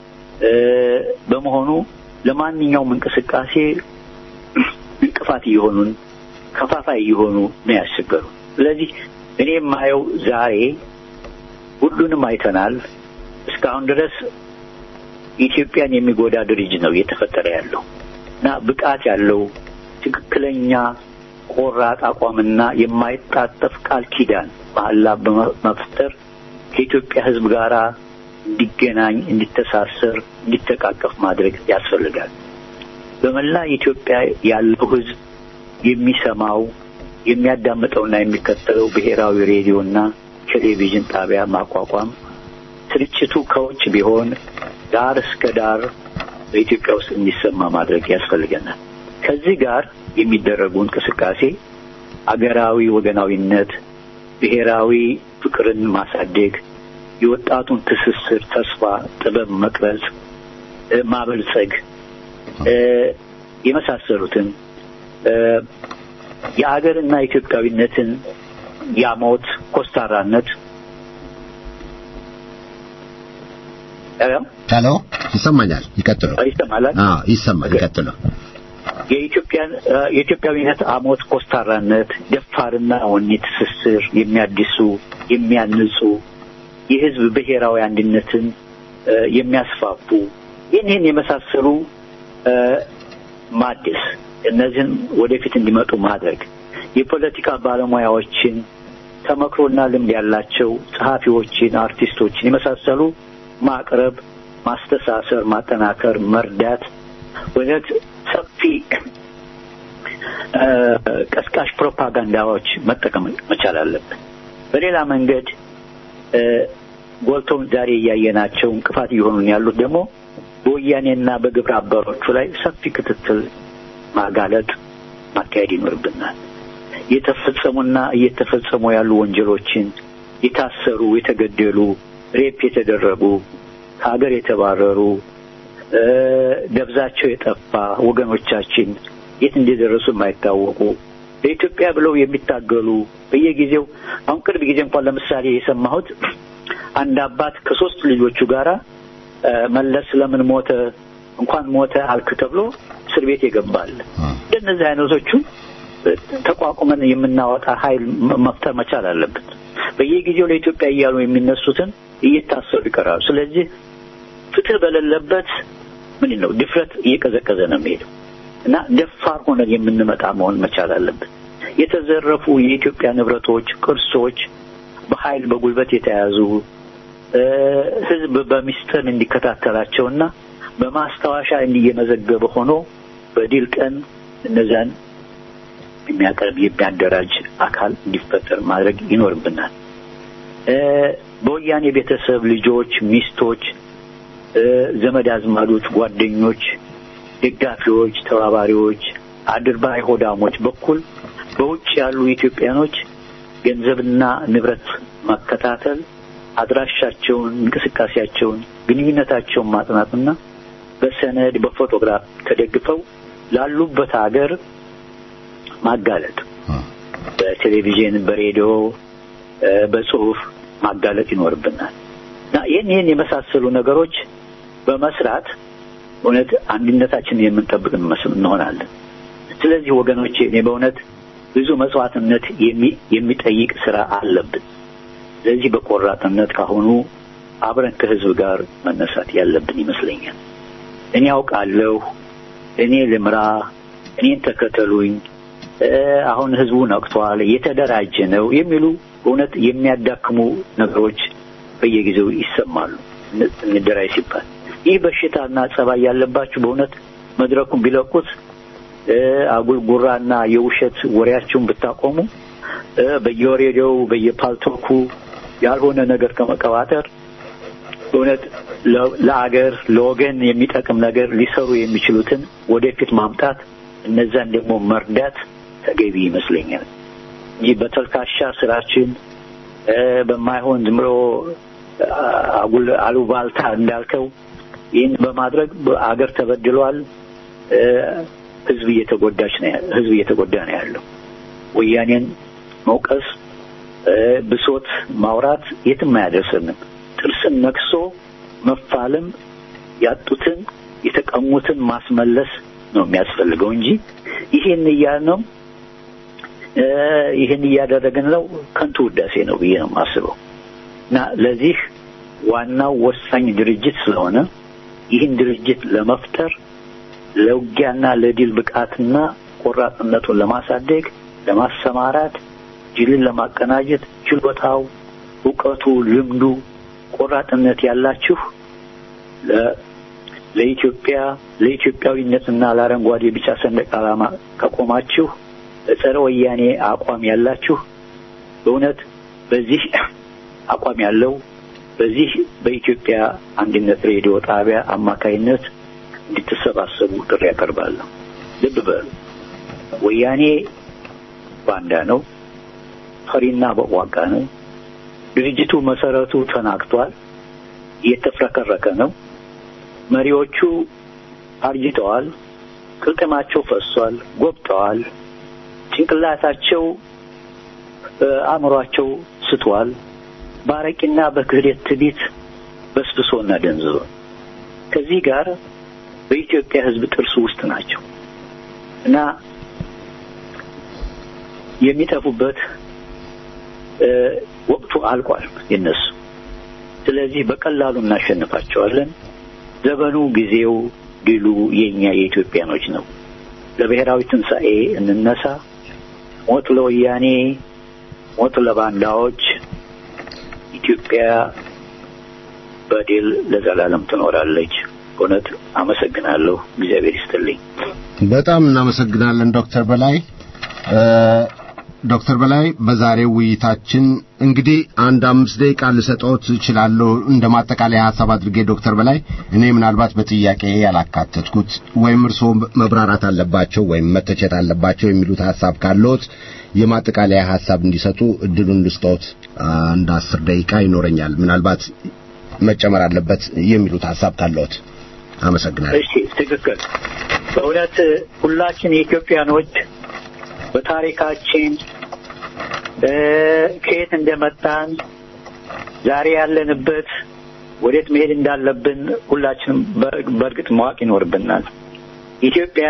በመሆኑ ለማንኛውም እንቅስቃሴ እንቅፋት እየሆኑን ከፋፋይ እየሆኑ ነው ያስቸገሩ። ስለዚህ እኔ የማየው ዛሬ ሁሉንም አይተናል። እስካሁን ድረስ ኢትዮጵያን የሚጎዳ ድርጅት ነው እየተፈጠረ ያለው እና ብቃት ያለው ትክክለኛ ቆራጥ አቋምና የማይጣጠፍ ቃል ኪዳን ባህላ በመፍጠር ከኢትዮጵያ ሕዝብ ጋራ እንዲገናኝ፣ እንዲተሳሰር፣ እንዲተቃቀፍ ማድረግ ያስፈልጋል። በመላ ኢትዮጵያ ያለው ሕዝብ የሚሰማው የሚያዳምጠውና የሚከተለው ብሔራዊ ሬዲዮና ቴሌቪዥን ጣቢያ ማቋቋም ስርጭቱ ከውጭ ቢሆን ዳር እስከ ዳር በኢትዮጵያ ውስጥ እንዲሰማ ማድረግ ያስፈልገናል። ከዚህ ጋር የሚደረጉ እንቅስቃሴ አገራዊ ወገናዊነት፣ ብሔራዊ ፍቅርን ማሳደግ፣ የወጣቱን ትስስር፣ ተስፋ፣ ጥበብ መቅረጽ፣ ማበልጸግ የመሳሰሉትን የአገርና ኢትዮጵያዊነትን ያሞት ኮስታራነት ሄሎ ይሰማኛል? ይቀጥሉ። ይሰማል? አዎ ይሰማል። ይቀጥሉ። የኢትዮጵያን የኢትዮጵያዊነት አሞት ኮስታራነት፣ ደፋርና ወኔ ትስስር የሚያድሱ የሚያንጹ የሕዝብ ብሔራዊ አንድነትን የሚያስፋፉ ይህን የመሳሰሉ ማድስ እነዚህን ወደፊት እንዲመጡ ማድረግ የፖለቲካ ባለሙያዎችን ተመክሮና ልምድ ያላቸው ጸሐፊዎችን፣ አርቲስቶችን የመሳሰሉ ማቅረብ፣ ማስተሳሰር፣ ማጠናከር፣ መርዳት ወለት ሰፊ ቀስቃሽ ፕሮፓጋንዳዎች መጠቀም መቻል አለበት። በሌላ መንገድ ጎልተው ዛሬ እያየናቸው እንቅፋት እየሆኑን ያሉት ደግሞ በወያኔና በግብረ አበሮቹ ላይ ሰፊ ክትትል ማጋለጥ ማካሄድ ይኖርብናል። የተፈጸሙና እየተፈጸሙ ያሉ ወንጀሎችን የታሰሩ፣ የተገደሉ፣ ሬፕ የተደረጉ፣ ከሀገር የተባረሩ፣ ደብዛቸው የጠፋ ወገኖቻችን የት እንደደረሱ የማይታወቁ በኢትዮጵያ ብለው የሚታገሉ በየጊዜው አሁን ቅርብ ጊዜ እንኳን ለምሳሌ የሰማሁት አንድ አባት ከሶስት ልጆቹ ጋራ መለስ ለምን ሞተ እንኳን ሞተ አልክ ተብሎ እስር ቤት ይገባል። እንደነዚህ አይነቶቹ ተቋቁመን የምናወጣ ኃይል መፍጠር መቻል አለበት። በየጊዜው ለኢትዮጵያ እያሉ የሚነሱትን እየታሰሩ ይቀራሉ። ስለዚህ ፍትህ በሌለበት ምን ነው ድፍረት እየቀዘቀዘ ነው የሚሄደው እና ደፋር ሆነን የምንመጣ መሆን መቻል አለበት። የተዘረፉ የኢትዮጵያ ንብረቶች፣ ቅርሶች በኃይል በጉልበት የተያዙ ህዝብ በሚስጥር እንዲከታተላቸውና በማስታወሻ እንዲመዘገበ ሆኖ በድል ቀን እነዛን የሚያቀርብ የሚያደራጅ አካል እንዲፈጠር ማድረግ ይኖርብናል። በወያኔ ቤተሰብ ልጆች፣ ሚስቶች፣ ዘመድ አዝማዶች፣ ጓደኞች፣ ደጋፊዎች፣ ተባባሪዎች፣ አድርባይ ሆዳሞች በኩል በውጭ ያሉ ኢትዮጵያኖች ገንዘብና ንብረት ማከታተል፣ አድራሻቸውን፣ እንቅስቃሴያቸውን፣ ግንኙነታቸውን ማጥናትና በሰነድ በፎቶግራፍ ተደግፈው ላሉበት ሀገር ማጋለጥ፣ በቴሌቪዥን፣ በሬዲዮ፣ በጽሁፍ ማጋለጥ ይኖርብናል እና ይህን ይህን የመሳሰሉ ነገሮች በመስራት እውነት አንድነታችንን የምንጠብቅ እንሆናለን። ስለዚህ ወገኖቼ እኔ በእውነት ብዙ መስዋዕትነት የሚጠይቅ ስራ አለብን። ስለዚህ በቆራጥነት ካሁኑ አብረን ከህዝብ ጋር መነሳት ያለብን ይመስለኛል። እኔ አውቃለሁ፣ እኔ ልምራ፣ እኔን ተከተሉኝ፣ አሁን ህዝቡ ነቅቷል፣ እየተደራጀ ነው የሚሉ እውነት የሚያዳክሙ ነገሮች በየጊዜው ይሰማሉ። እንደራይ ሲባል ይህ በሽታና ጸባይ ያለባችሁ በእውነት መድረኩን ቢለቁት አጉል ጉራና የውሸት ወሬያችሁን ብታቆሙ በየሬዲዮው በየፓልቶኩ ያልሆነ ነገር ከመቀባጠር በእውነት ለአገር ለወገን የሚጠቅም ነገር ሊሰሩ የሚችሉትን ወደፊት ማምጣት እነዛን ደግሞ መርዳት ተገቢ ይመስለኛል እንጂ በተልካሻ ስራችን በማይሆን ዝም ብሎ አጉል አሉባልታ እንዳልከው ይህን በማድረግ አገር ተበድሏል። ህዝብ እየተጎዳች ነው ህዝብ እየተጎዳ ነው ያለው። ወያኔን መውቀስ ብሶት ማውራት የትም አያደርስንም። ጥርስን ነክሶ መፋለም ያጡትን የተቀሙትን ማስመለስ ነው የሚያስፈልገው እንጂ ይሄን ያልነው ይሄን ያደረግን ነው ከንቱ ውዳሴ ነው ብዬ ነው የማስበው እና ለዚህ ዋናው ወሳኝ ድርጅት ስለሆነ ይህን ድርጅት ለመፍጠር ለውጊያና ለድል ብቃትና ቆራጥነቱን ለማሳደግ ለማሰማራት ጅልን ለማቀናጀት ችሎታው ዕውቀቱ ልምዱ ቆራጥነት ያላችሁ ለኢትዮጵያ ለኢትዮጵያዊነትና ለአረንጓዴ ቢጫ ሰንደቅ ዓላማ ከቆማችሁ ጸረ ወያኔ አቋም ያላችሁ በእውነት በዚህ አቋም ያለው በዚህ በኢትዮጵያ አንድነት ሬዲዮ ጣቢያ አማካይነት እንድትሰባሰቡ ጥሪ ያቀርባለሁ። ልብ በሉ፣ ወያኔ ባንዳ ነው፣ ፈሪና በዋቃ ነው። ድርጅቱ መሰረቱ ተናክቷል፣ እየተፍረከረከ ነው። መሪዎቹ አርጅተዋል፣ ቅልጥማቸው ፈሷል፣ ጎብጠዋል። ጭንቅላታቸው አእምሯቸው ስቷል። ባረቂና በክህደት ትዕቢት በስብሶና ደንዝዞ ከዚህ ጋር በኢትዮጵያ ሕዝብ ጥርስ ውስጥ ናቸው እና የሚጠፉበት ወቅቱ አልቋል የነሱ። ስለዚህ በቀላሉ እናሸንፋቸዋለን። ዘመኑ ጊዜው ድሉ የኛ የኢትዮጵያኖች ነው። ለብሔራዊ ትንሣኤ እንነሳ። ሞት ለወያኔ፣ ሞት ለባንዳዎች። ኢትዮጵያ በድል ለዘላለም ትኖራለች። እውነት አመሰግናለሁ። እግዚአብሔር ይስጥልኝ። በጣም እናመሰግናለን ዶክተር በላይ። ዶክተር በላይ በዛሬው ውይይታችን እንግዲህ አንድ አምስት ደቂቃ ልሰጠዎት እችላለሁ እንደማጠቃለያ ሐሳብ አድርጌ ዶክተር በላይ እኔ ምናልባት በጥያቄ ያላካተትኩት ወይም እርስዎ መብራራት አለባቸው ወይም መተቸት አለባቸው የሚሉት ሐሳብ ካለዎት የማጠቃለያ ሐሳብ እንዲሰጡ እድሉን ልስጠዎት። አንድ አስር ደቂቃ ይኖረኛል። ምናልባት መጨመር አለበት የሚሉት ሐሳብ ካለዎት። አመሰግናለሁ። እሺ፣ ትክክል። በእውነት ሁላችን የኢትዮጵያኖች በታሪካችን ከየት እንደመጣን ዛሬ ያለንበት ወዴት መሄድ እንዳለብን ሁላችንም በእርግጥ ማወቅ ይኖርብናል። ኢትዮጵያ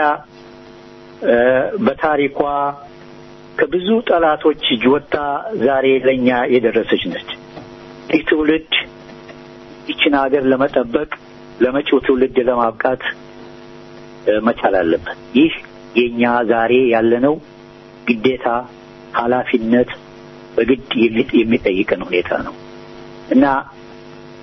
በታሪኳ ከብዙ ጠላቶች እጅ ወጥታ ዛሬ ለኛ የደረሰች ነች። ይህ ትውልድ ይችን ሀገር ለመጠበቅ ለመጪው ትውልድ ለማብቃት መቻል አለበት። ይህ የኛ ዛሬ ያለነው ግዴታ ኃላፊነት በግድ የሚጠይቀን ሁኔታ ነው እና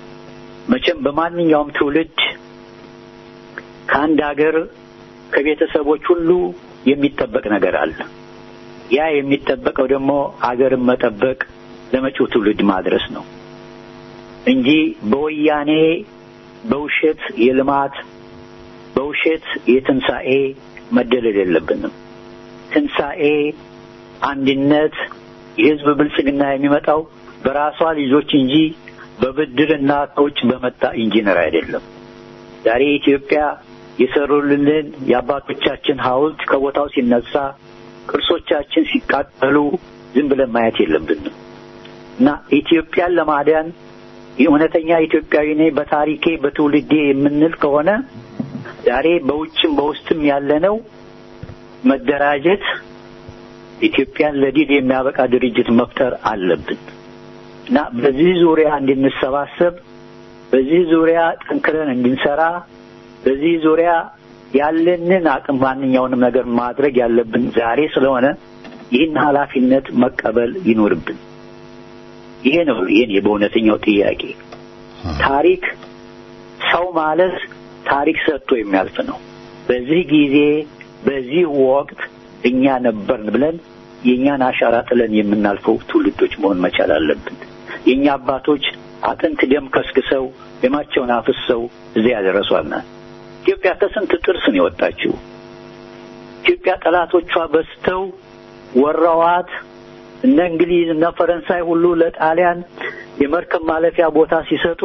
መቼም በማንኛውም ትውልድ ከአንድ ሀገር ከቤተሰቦች ሁሉ የሚጠበቅ ነገር አለ። ያ የሚጠበቀው ደግሞ ሀገርን መጠበቅ ለመጪው ትውልድ ማድረስ ነው እንጂ በወያኔ በውሸት የልማት በውሸት የትንሣኤ መደለል የለብንም። ትንሣኤ አንድነት የህዝብ ብልጽግና የሚመጣው በራሷ ልጆች እንጂ በብድርና ከውጭ በመጣ ኢንጂነር አይደለም። ዛሬ ኢትዮጵያ የሰሩልን የአባቶቻችን ሐውልት ከቦታው ሲነሳ ቅርሶቻችን ሲቃጠሉ ዝም ብለን ማየት የለብንም እና ኢትዮጵያን ለማዳን የእውነተኛ ኢትዮጵያዊ ነኝ በታሪኬ በትውልዴ የምንል ከሆነ ዛሬ በውጭም በውስጥም ያለነው መደራጀት ኢትዮጵያን ለድል የሚያበቃ ድርጅት መፍጠር አለብን እና በዚህ ዙሪያ እንድንሰባሰብ በዚህ ዙሪያ ጠንክረን እንድንሰራ በዚህ ዙሪያ ያለንን አቅም ማንኛውንም ነገር ማድረግ ያለብን ዛሬ ስለሆነ ይህን ኃላፊነት መቀበል ይኖርብን። ይሄ ነው የኔ በእውነተኛው ጥያቄ። ታሪክ ሰው ማለት ታሪክ ሰጥቶ የሚያልፍ ነው። በዚህ ጊዜ በዚህ ወቅት እኛ ነበርን ብለን የኛን አሻራ ጥለን የምናልፈው ትውልዶች መሆን መቻል አለብን። የኛ አባቶች አጥንት ደም ከስክሰው ደማቸውን አፍሰው እዚህ ያደረሷልና ኢትዮጵያ ከስንት ጥርስ ነው የወጣችው። ኢትዮጵያ ጠላቶቿ በስተው ወራዋት እነ እንግሊዝ እና ፈረንሳይ ሁሉ ለጣሊያን የመርከብ ማለፊያ ቦታ ሲሰጡ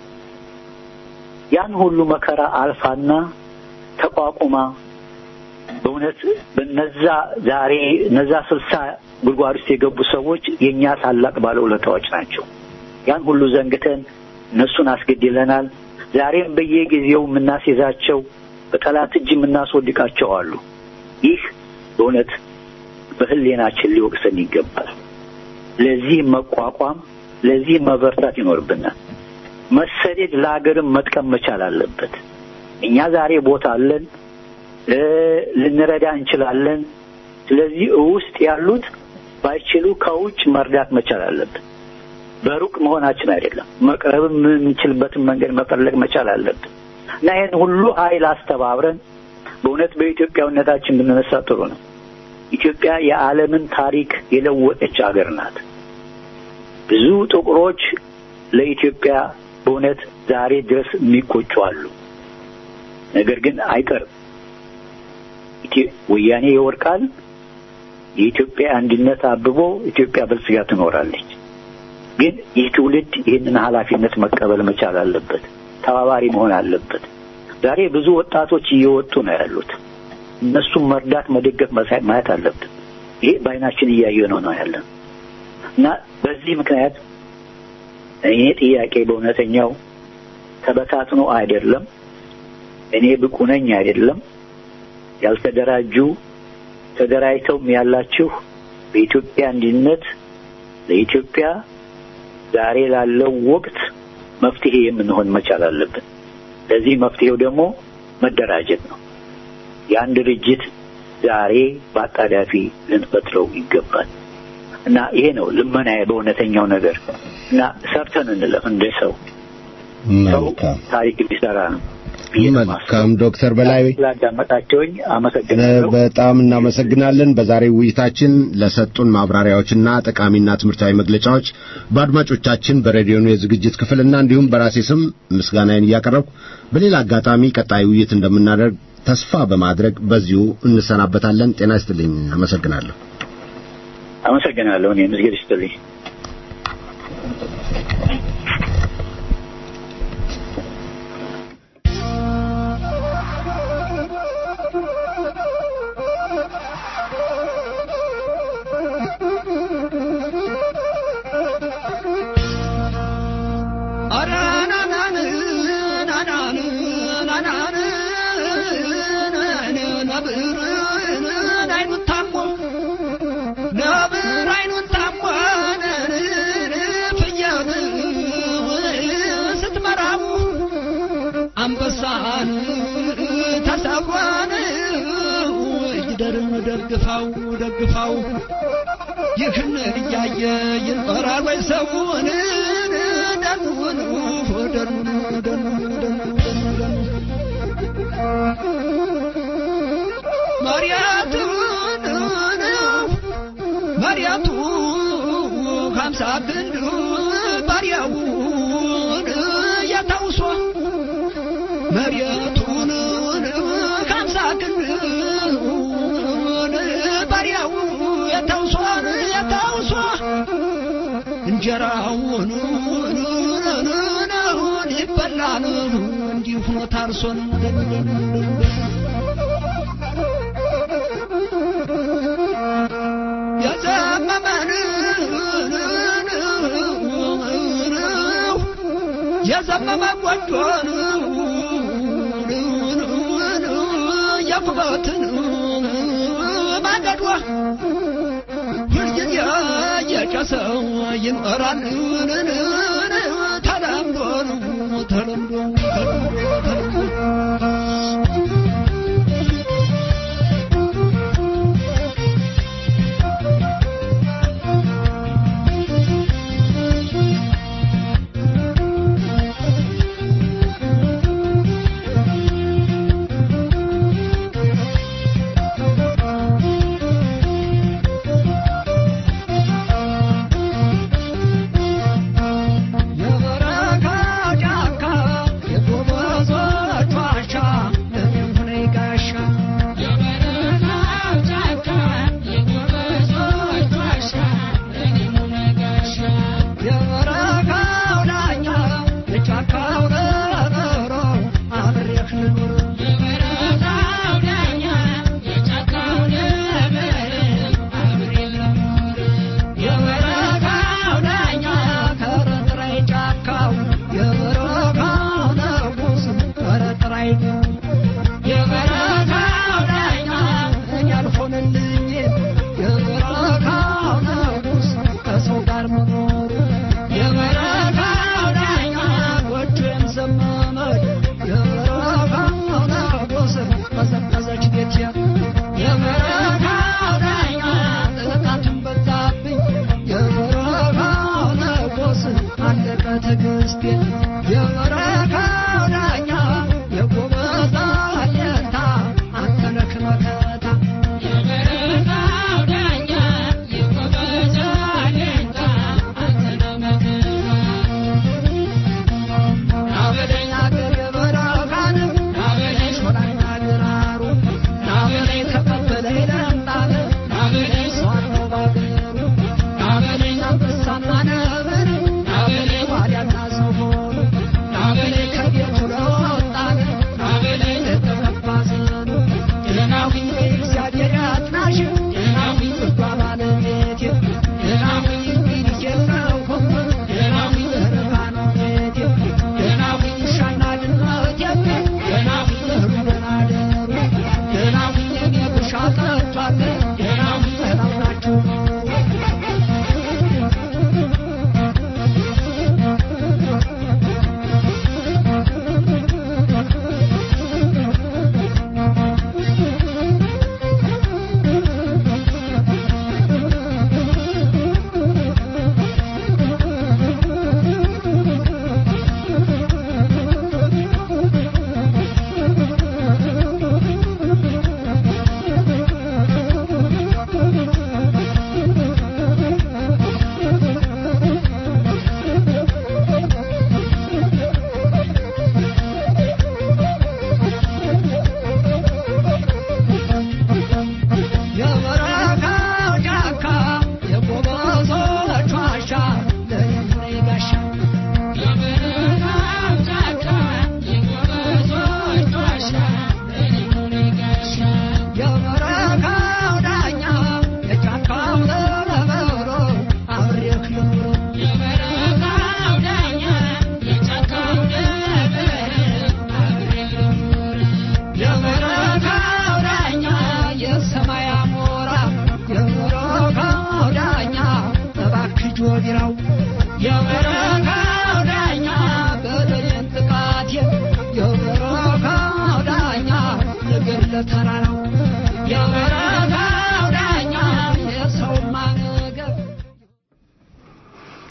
ያን ሁሉ መከራ አልፋና ተቋቁማ በእውነት በነዛ ዛሬ ነዛ ስልሳ ጉድጓድ ውስጥ የገቡ ሰዎች የኛ ታላቅ ባለውለታዎች ናቸው። ያን ሁሉ ዘንግተን እነሱን አስገድለናል። ዛሬም በየጊዜው የምናስይዛቸው በጠላት እጅ የምናስወድቃቸው አሉ። ይህ በእውነት በህሊናችን ሊወቅሰን ይገባል። ለዚህ መቋቋም ለዚህ መበርታት ይኖርብናል። መሰደድ ለሀገርም መጥቀም መቻል አለበት። እኛ ዛሬ ቦታ አለን፣ ልንረዳ እንችላለን። ስለዚህ ውስጥ ያሉት ባይችሉ ከውጭ መርዳት መቻል አለበት። በሩቅ መሆናችን አይደለም፣ መቅረብም የምንችልበትን መንገድ መፈለግ መቻል አለበት እና ይሄን ሁሉ ኃይል አስተባብረን በእውነት በኢትዮጵያዊነታችን ብንነሳ ጥሩ ነው። ኢትዮጵያ የዓለምን ታሪክ የለወጠች ሀገር ናት። ብዙ ጥቁሮች ለኢትዮጵያ በእውነት ዛሬ ድረስ የሚቆጩ አሉ። ነገር ግን አይቀርም፣ ወያኔ ይወርቃል፣ የኢትዮጵያ አንድነት አብቦ ኢትዮጵያ በልጽጋ ትኖራለች። ግን ይህ ትውልድ ይህንን ኃላፊነት መቀበል መቻል አለበት፣ ተባባሪ መሆን አለበት። ዛሬ ብዙ ወጣቶች እየወጡ ነው ያሉት። እነሱም መርዳት መደገፍ ማየት አለብን። ይሄ በአይናችን እያየነው ነው ያለን እና በዚህ ምክንያት እኔ ጥያቄ በእውነተኛው ተበታትኖ አይደለም፣ እኔ ብቁ ነኝ አይደለም፣ ያልተደራጁ ተደራጅተውም ያላችሁ በኢትዮጵያ አንድነት ለኢትዮጵያ ዛሬ ላለው ወቅት መፍትሄ የምንሆን መቻል አለብን። ለዚህ መፍትሄው ደግሞ መደራጀት ነው። ያን ድርጅት ዛሬ በአጣዳፊ ልንፈጥረው ይገባል እና ይሄ ነው ልመናዬ በእውነተኛው ነገር እና ሰርተን እንለፍ እንደ ሰው መልካም ታሪክ ሊሰራ ነው። መልካም ዶክተር በላይ ስላዳመጣችሁኝ አመሰግናለሁ። በጣም እናመሰግናለን። በዛሬው ውይይታችን ለሰጡን ማብራሪያዎችና ጠቃሚና ትምህርታዊ መግለጫዎች በአድማጮቻችን በሬዲዮኑ የዝግጅት ክፍልና እንዲሁም በራሴ ስም ምስጋናዬን እያቀረብኩ በሌላ አጋጣሚ ቀጣይ ውይይት እንደምናደርግ ተስፋ በማድረግ በዚሁ እንሰናበታለን። ጤና ይስጥልኝ። አመሰግናለሁ። አመሰግናለሁ። እኔ ምስጋና ይስጥልኝ። አንበሳን ተሰብሯን ይደርም ደግፋው ደግፋው ይህን እያየ ይፈራል ወይ ሰውን ደኑን ደኑን ደኑን ማርያቱን ማርያቱ ከምሳ ግንድ ባሪያውን ያታውሶ ማርያቱን ከምሳ ግንድ ባሪያው ያታውሶ ያታውሶ እንጀራውን ይበላል እንዲሁ ሆኖ ታርሶን ያዘመመን ያዘመመ ቆንጆን ያኩበትን ማገዷ ሁልጊዜ የጨሰው ይኖራል ተለምዶ ተለምዶ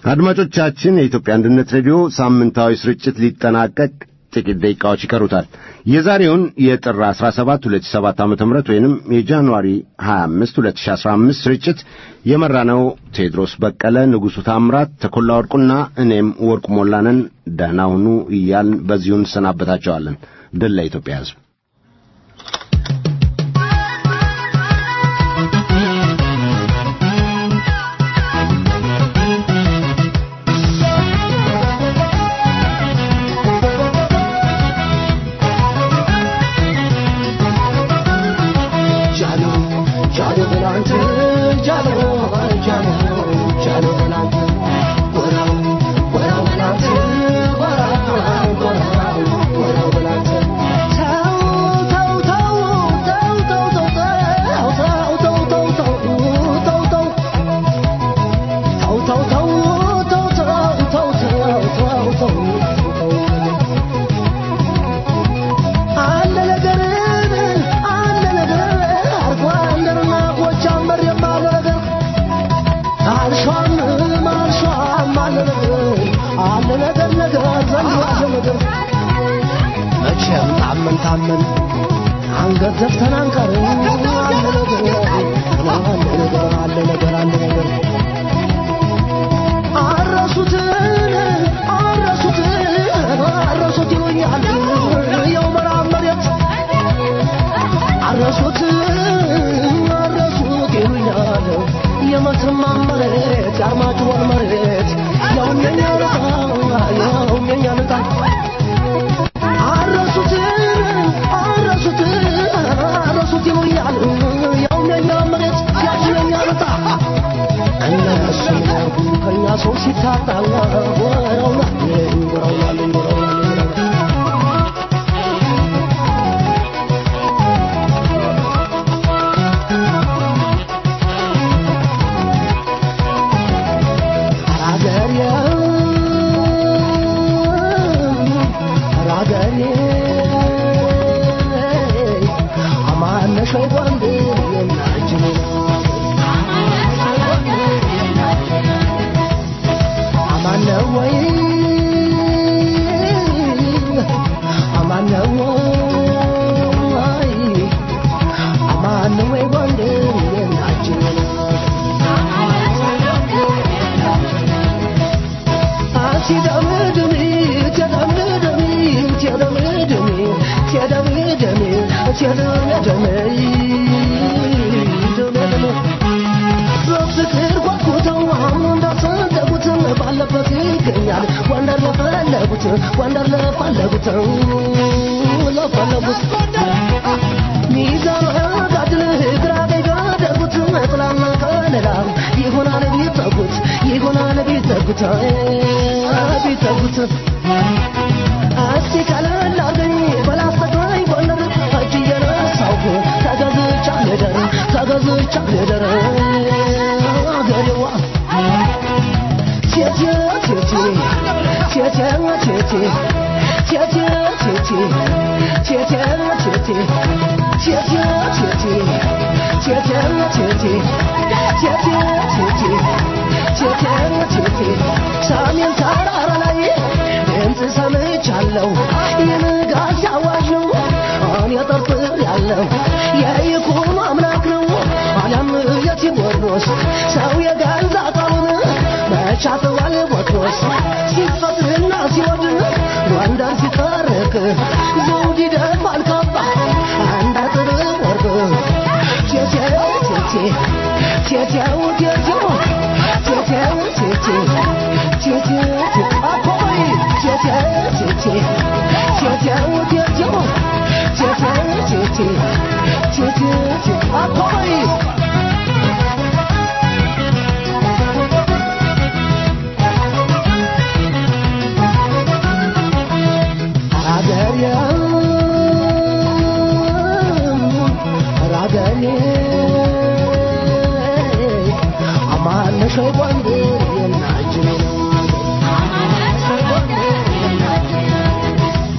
አድማጮቻችን የኢትዮጵያ አንድነት ሬዲዮ ሳምንታዊ ስርጭት ሊጠናቀቅ ጥቂት ደቂቃዎች ይቀሩታል። የዛሬውን የጥር አስራ ሰባት ሁለት ሺህ ሰባት ዓመተ ምህረት ወይንም የጃንዋሪ ሀያ አምስት ሁለት ሺህ አስራ አምስት ስርጭት የመራነው ቴዎድሮስ በቀለ፣ ንጉሡ ታምራት፣ ተኮላ ወርቁና እኔም ወርቁ ሞላንን ደህና ሁኑ እያልን በዚሁ እንሰናበታቸዋለን። ድል ለኢትዮጵያ ሕዝብ።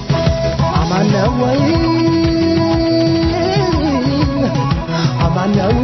I'm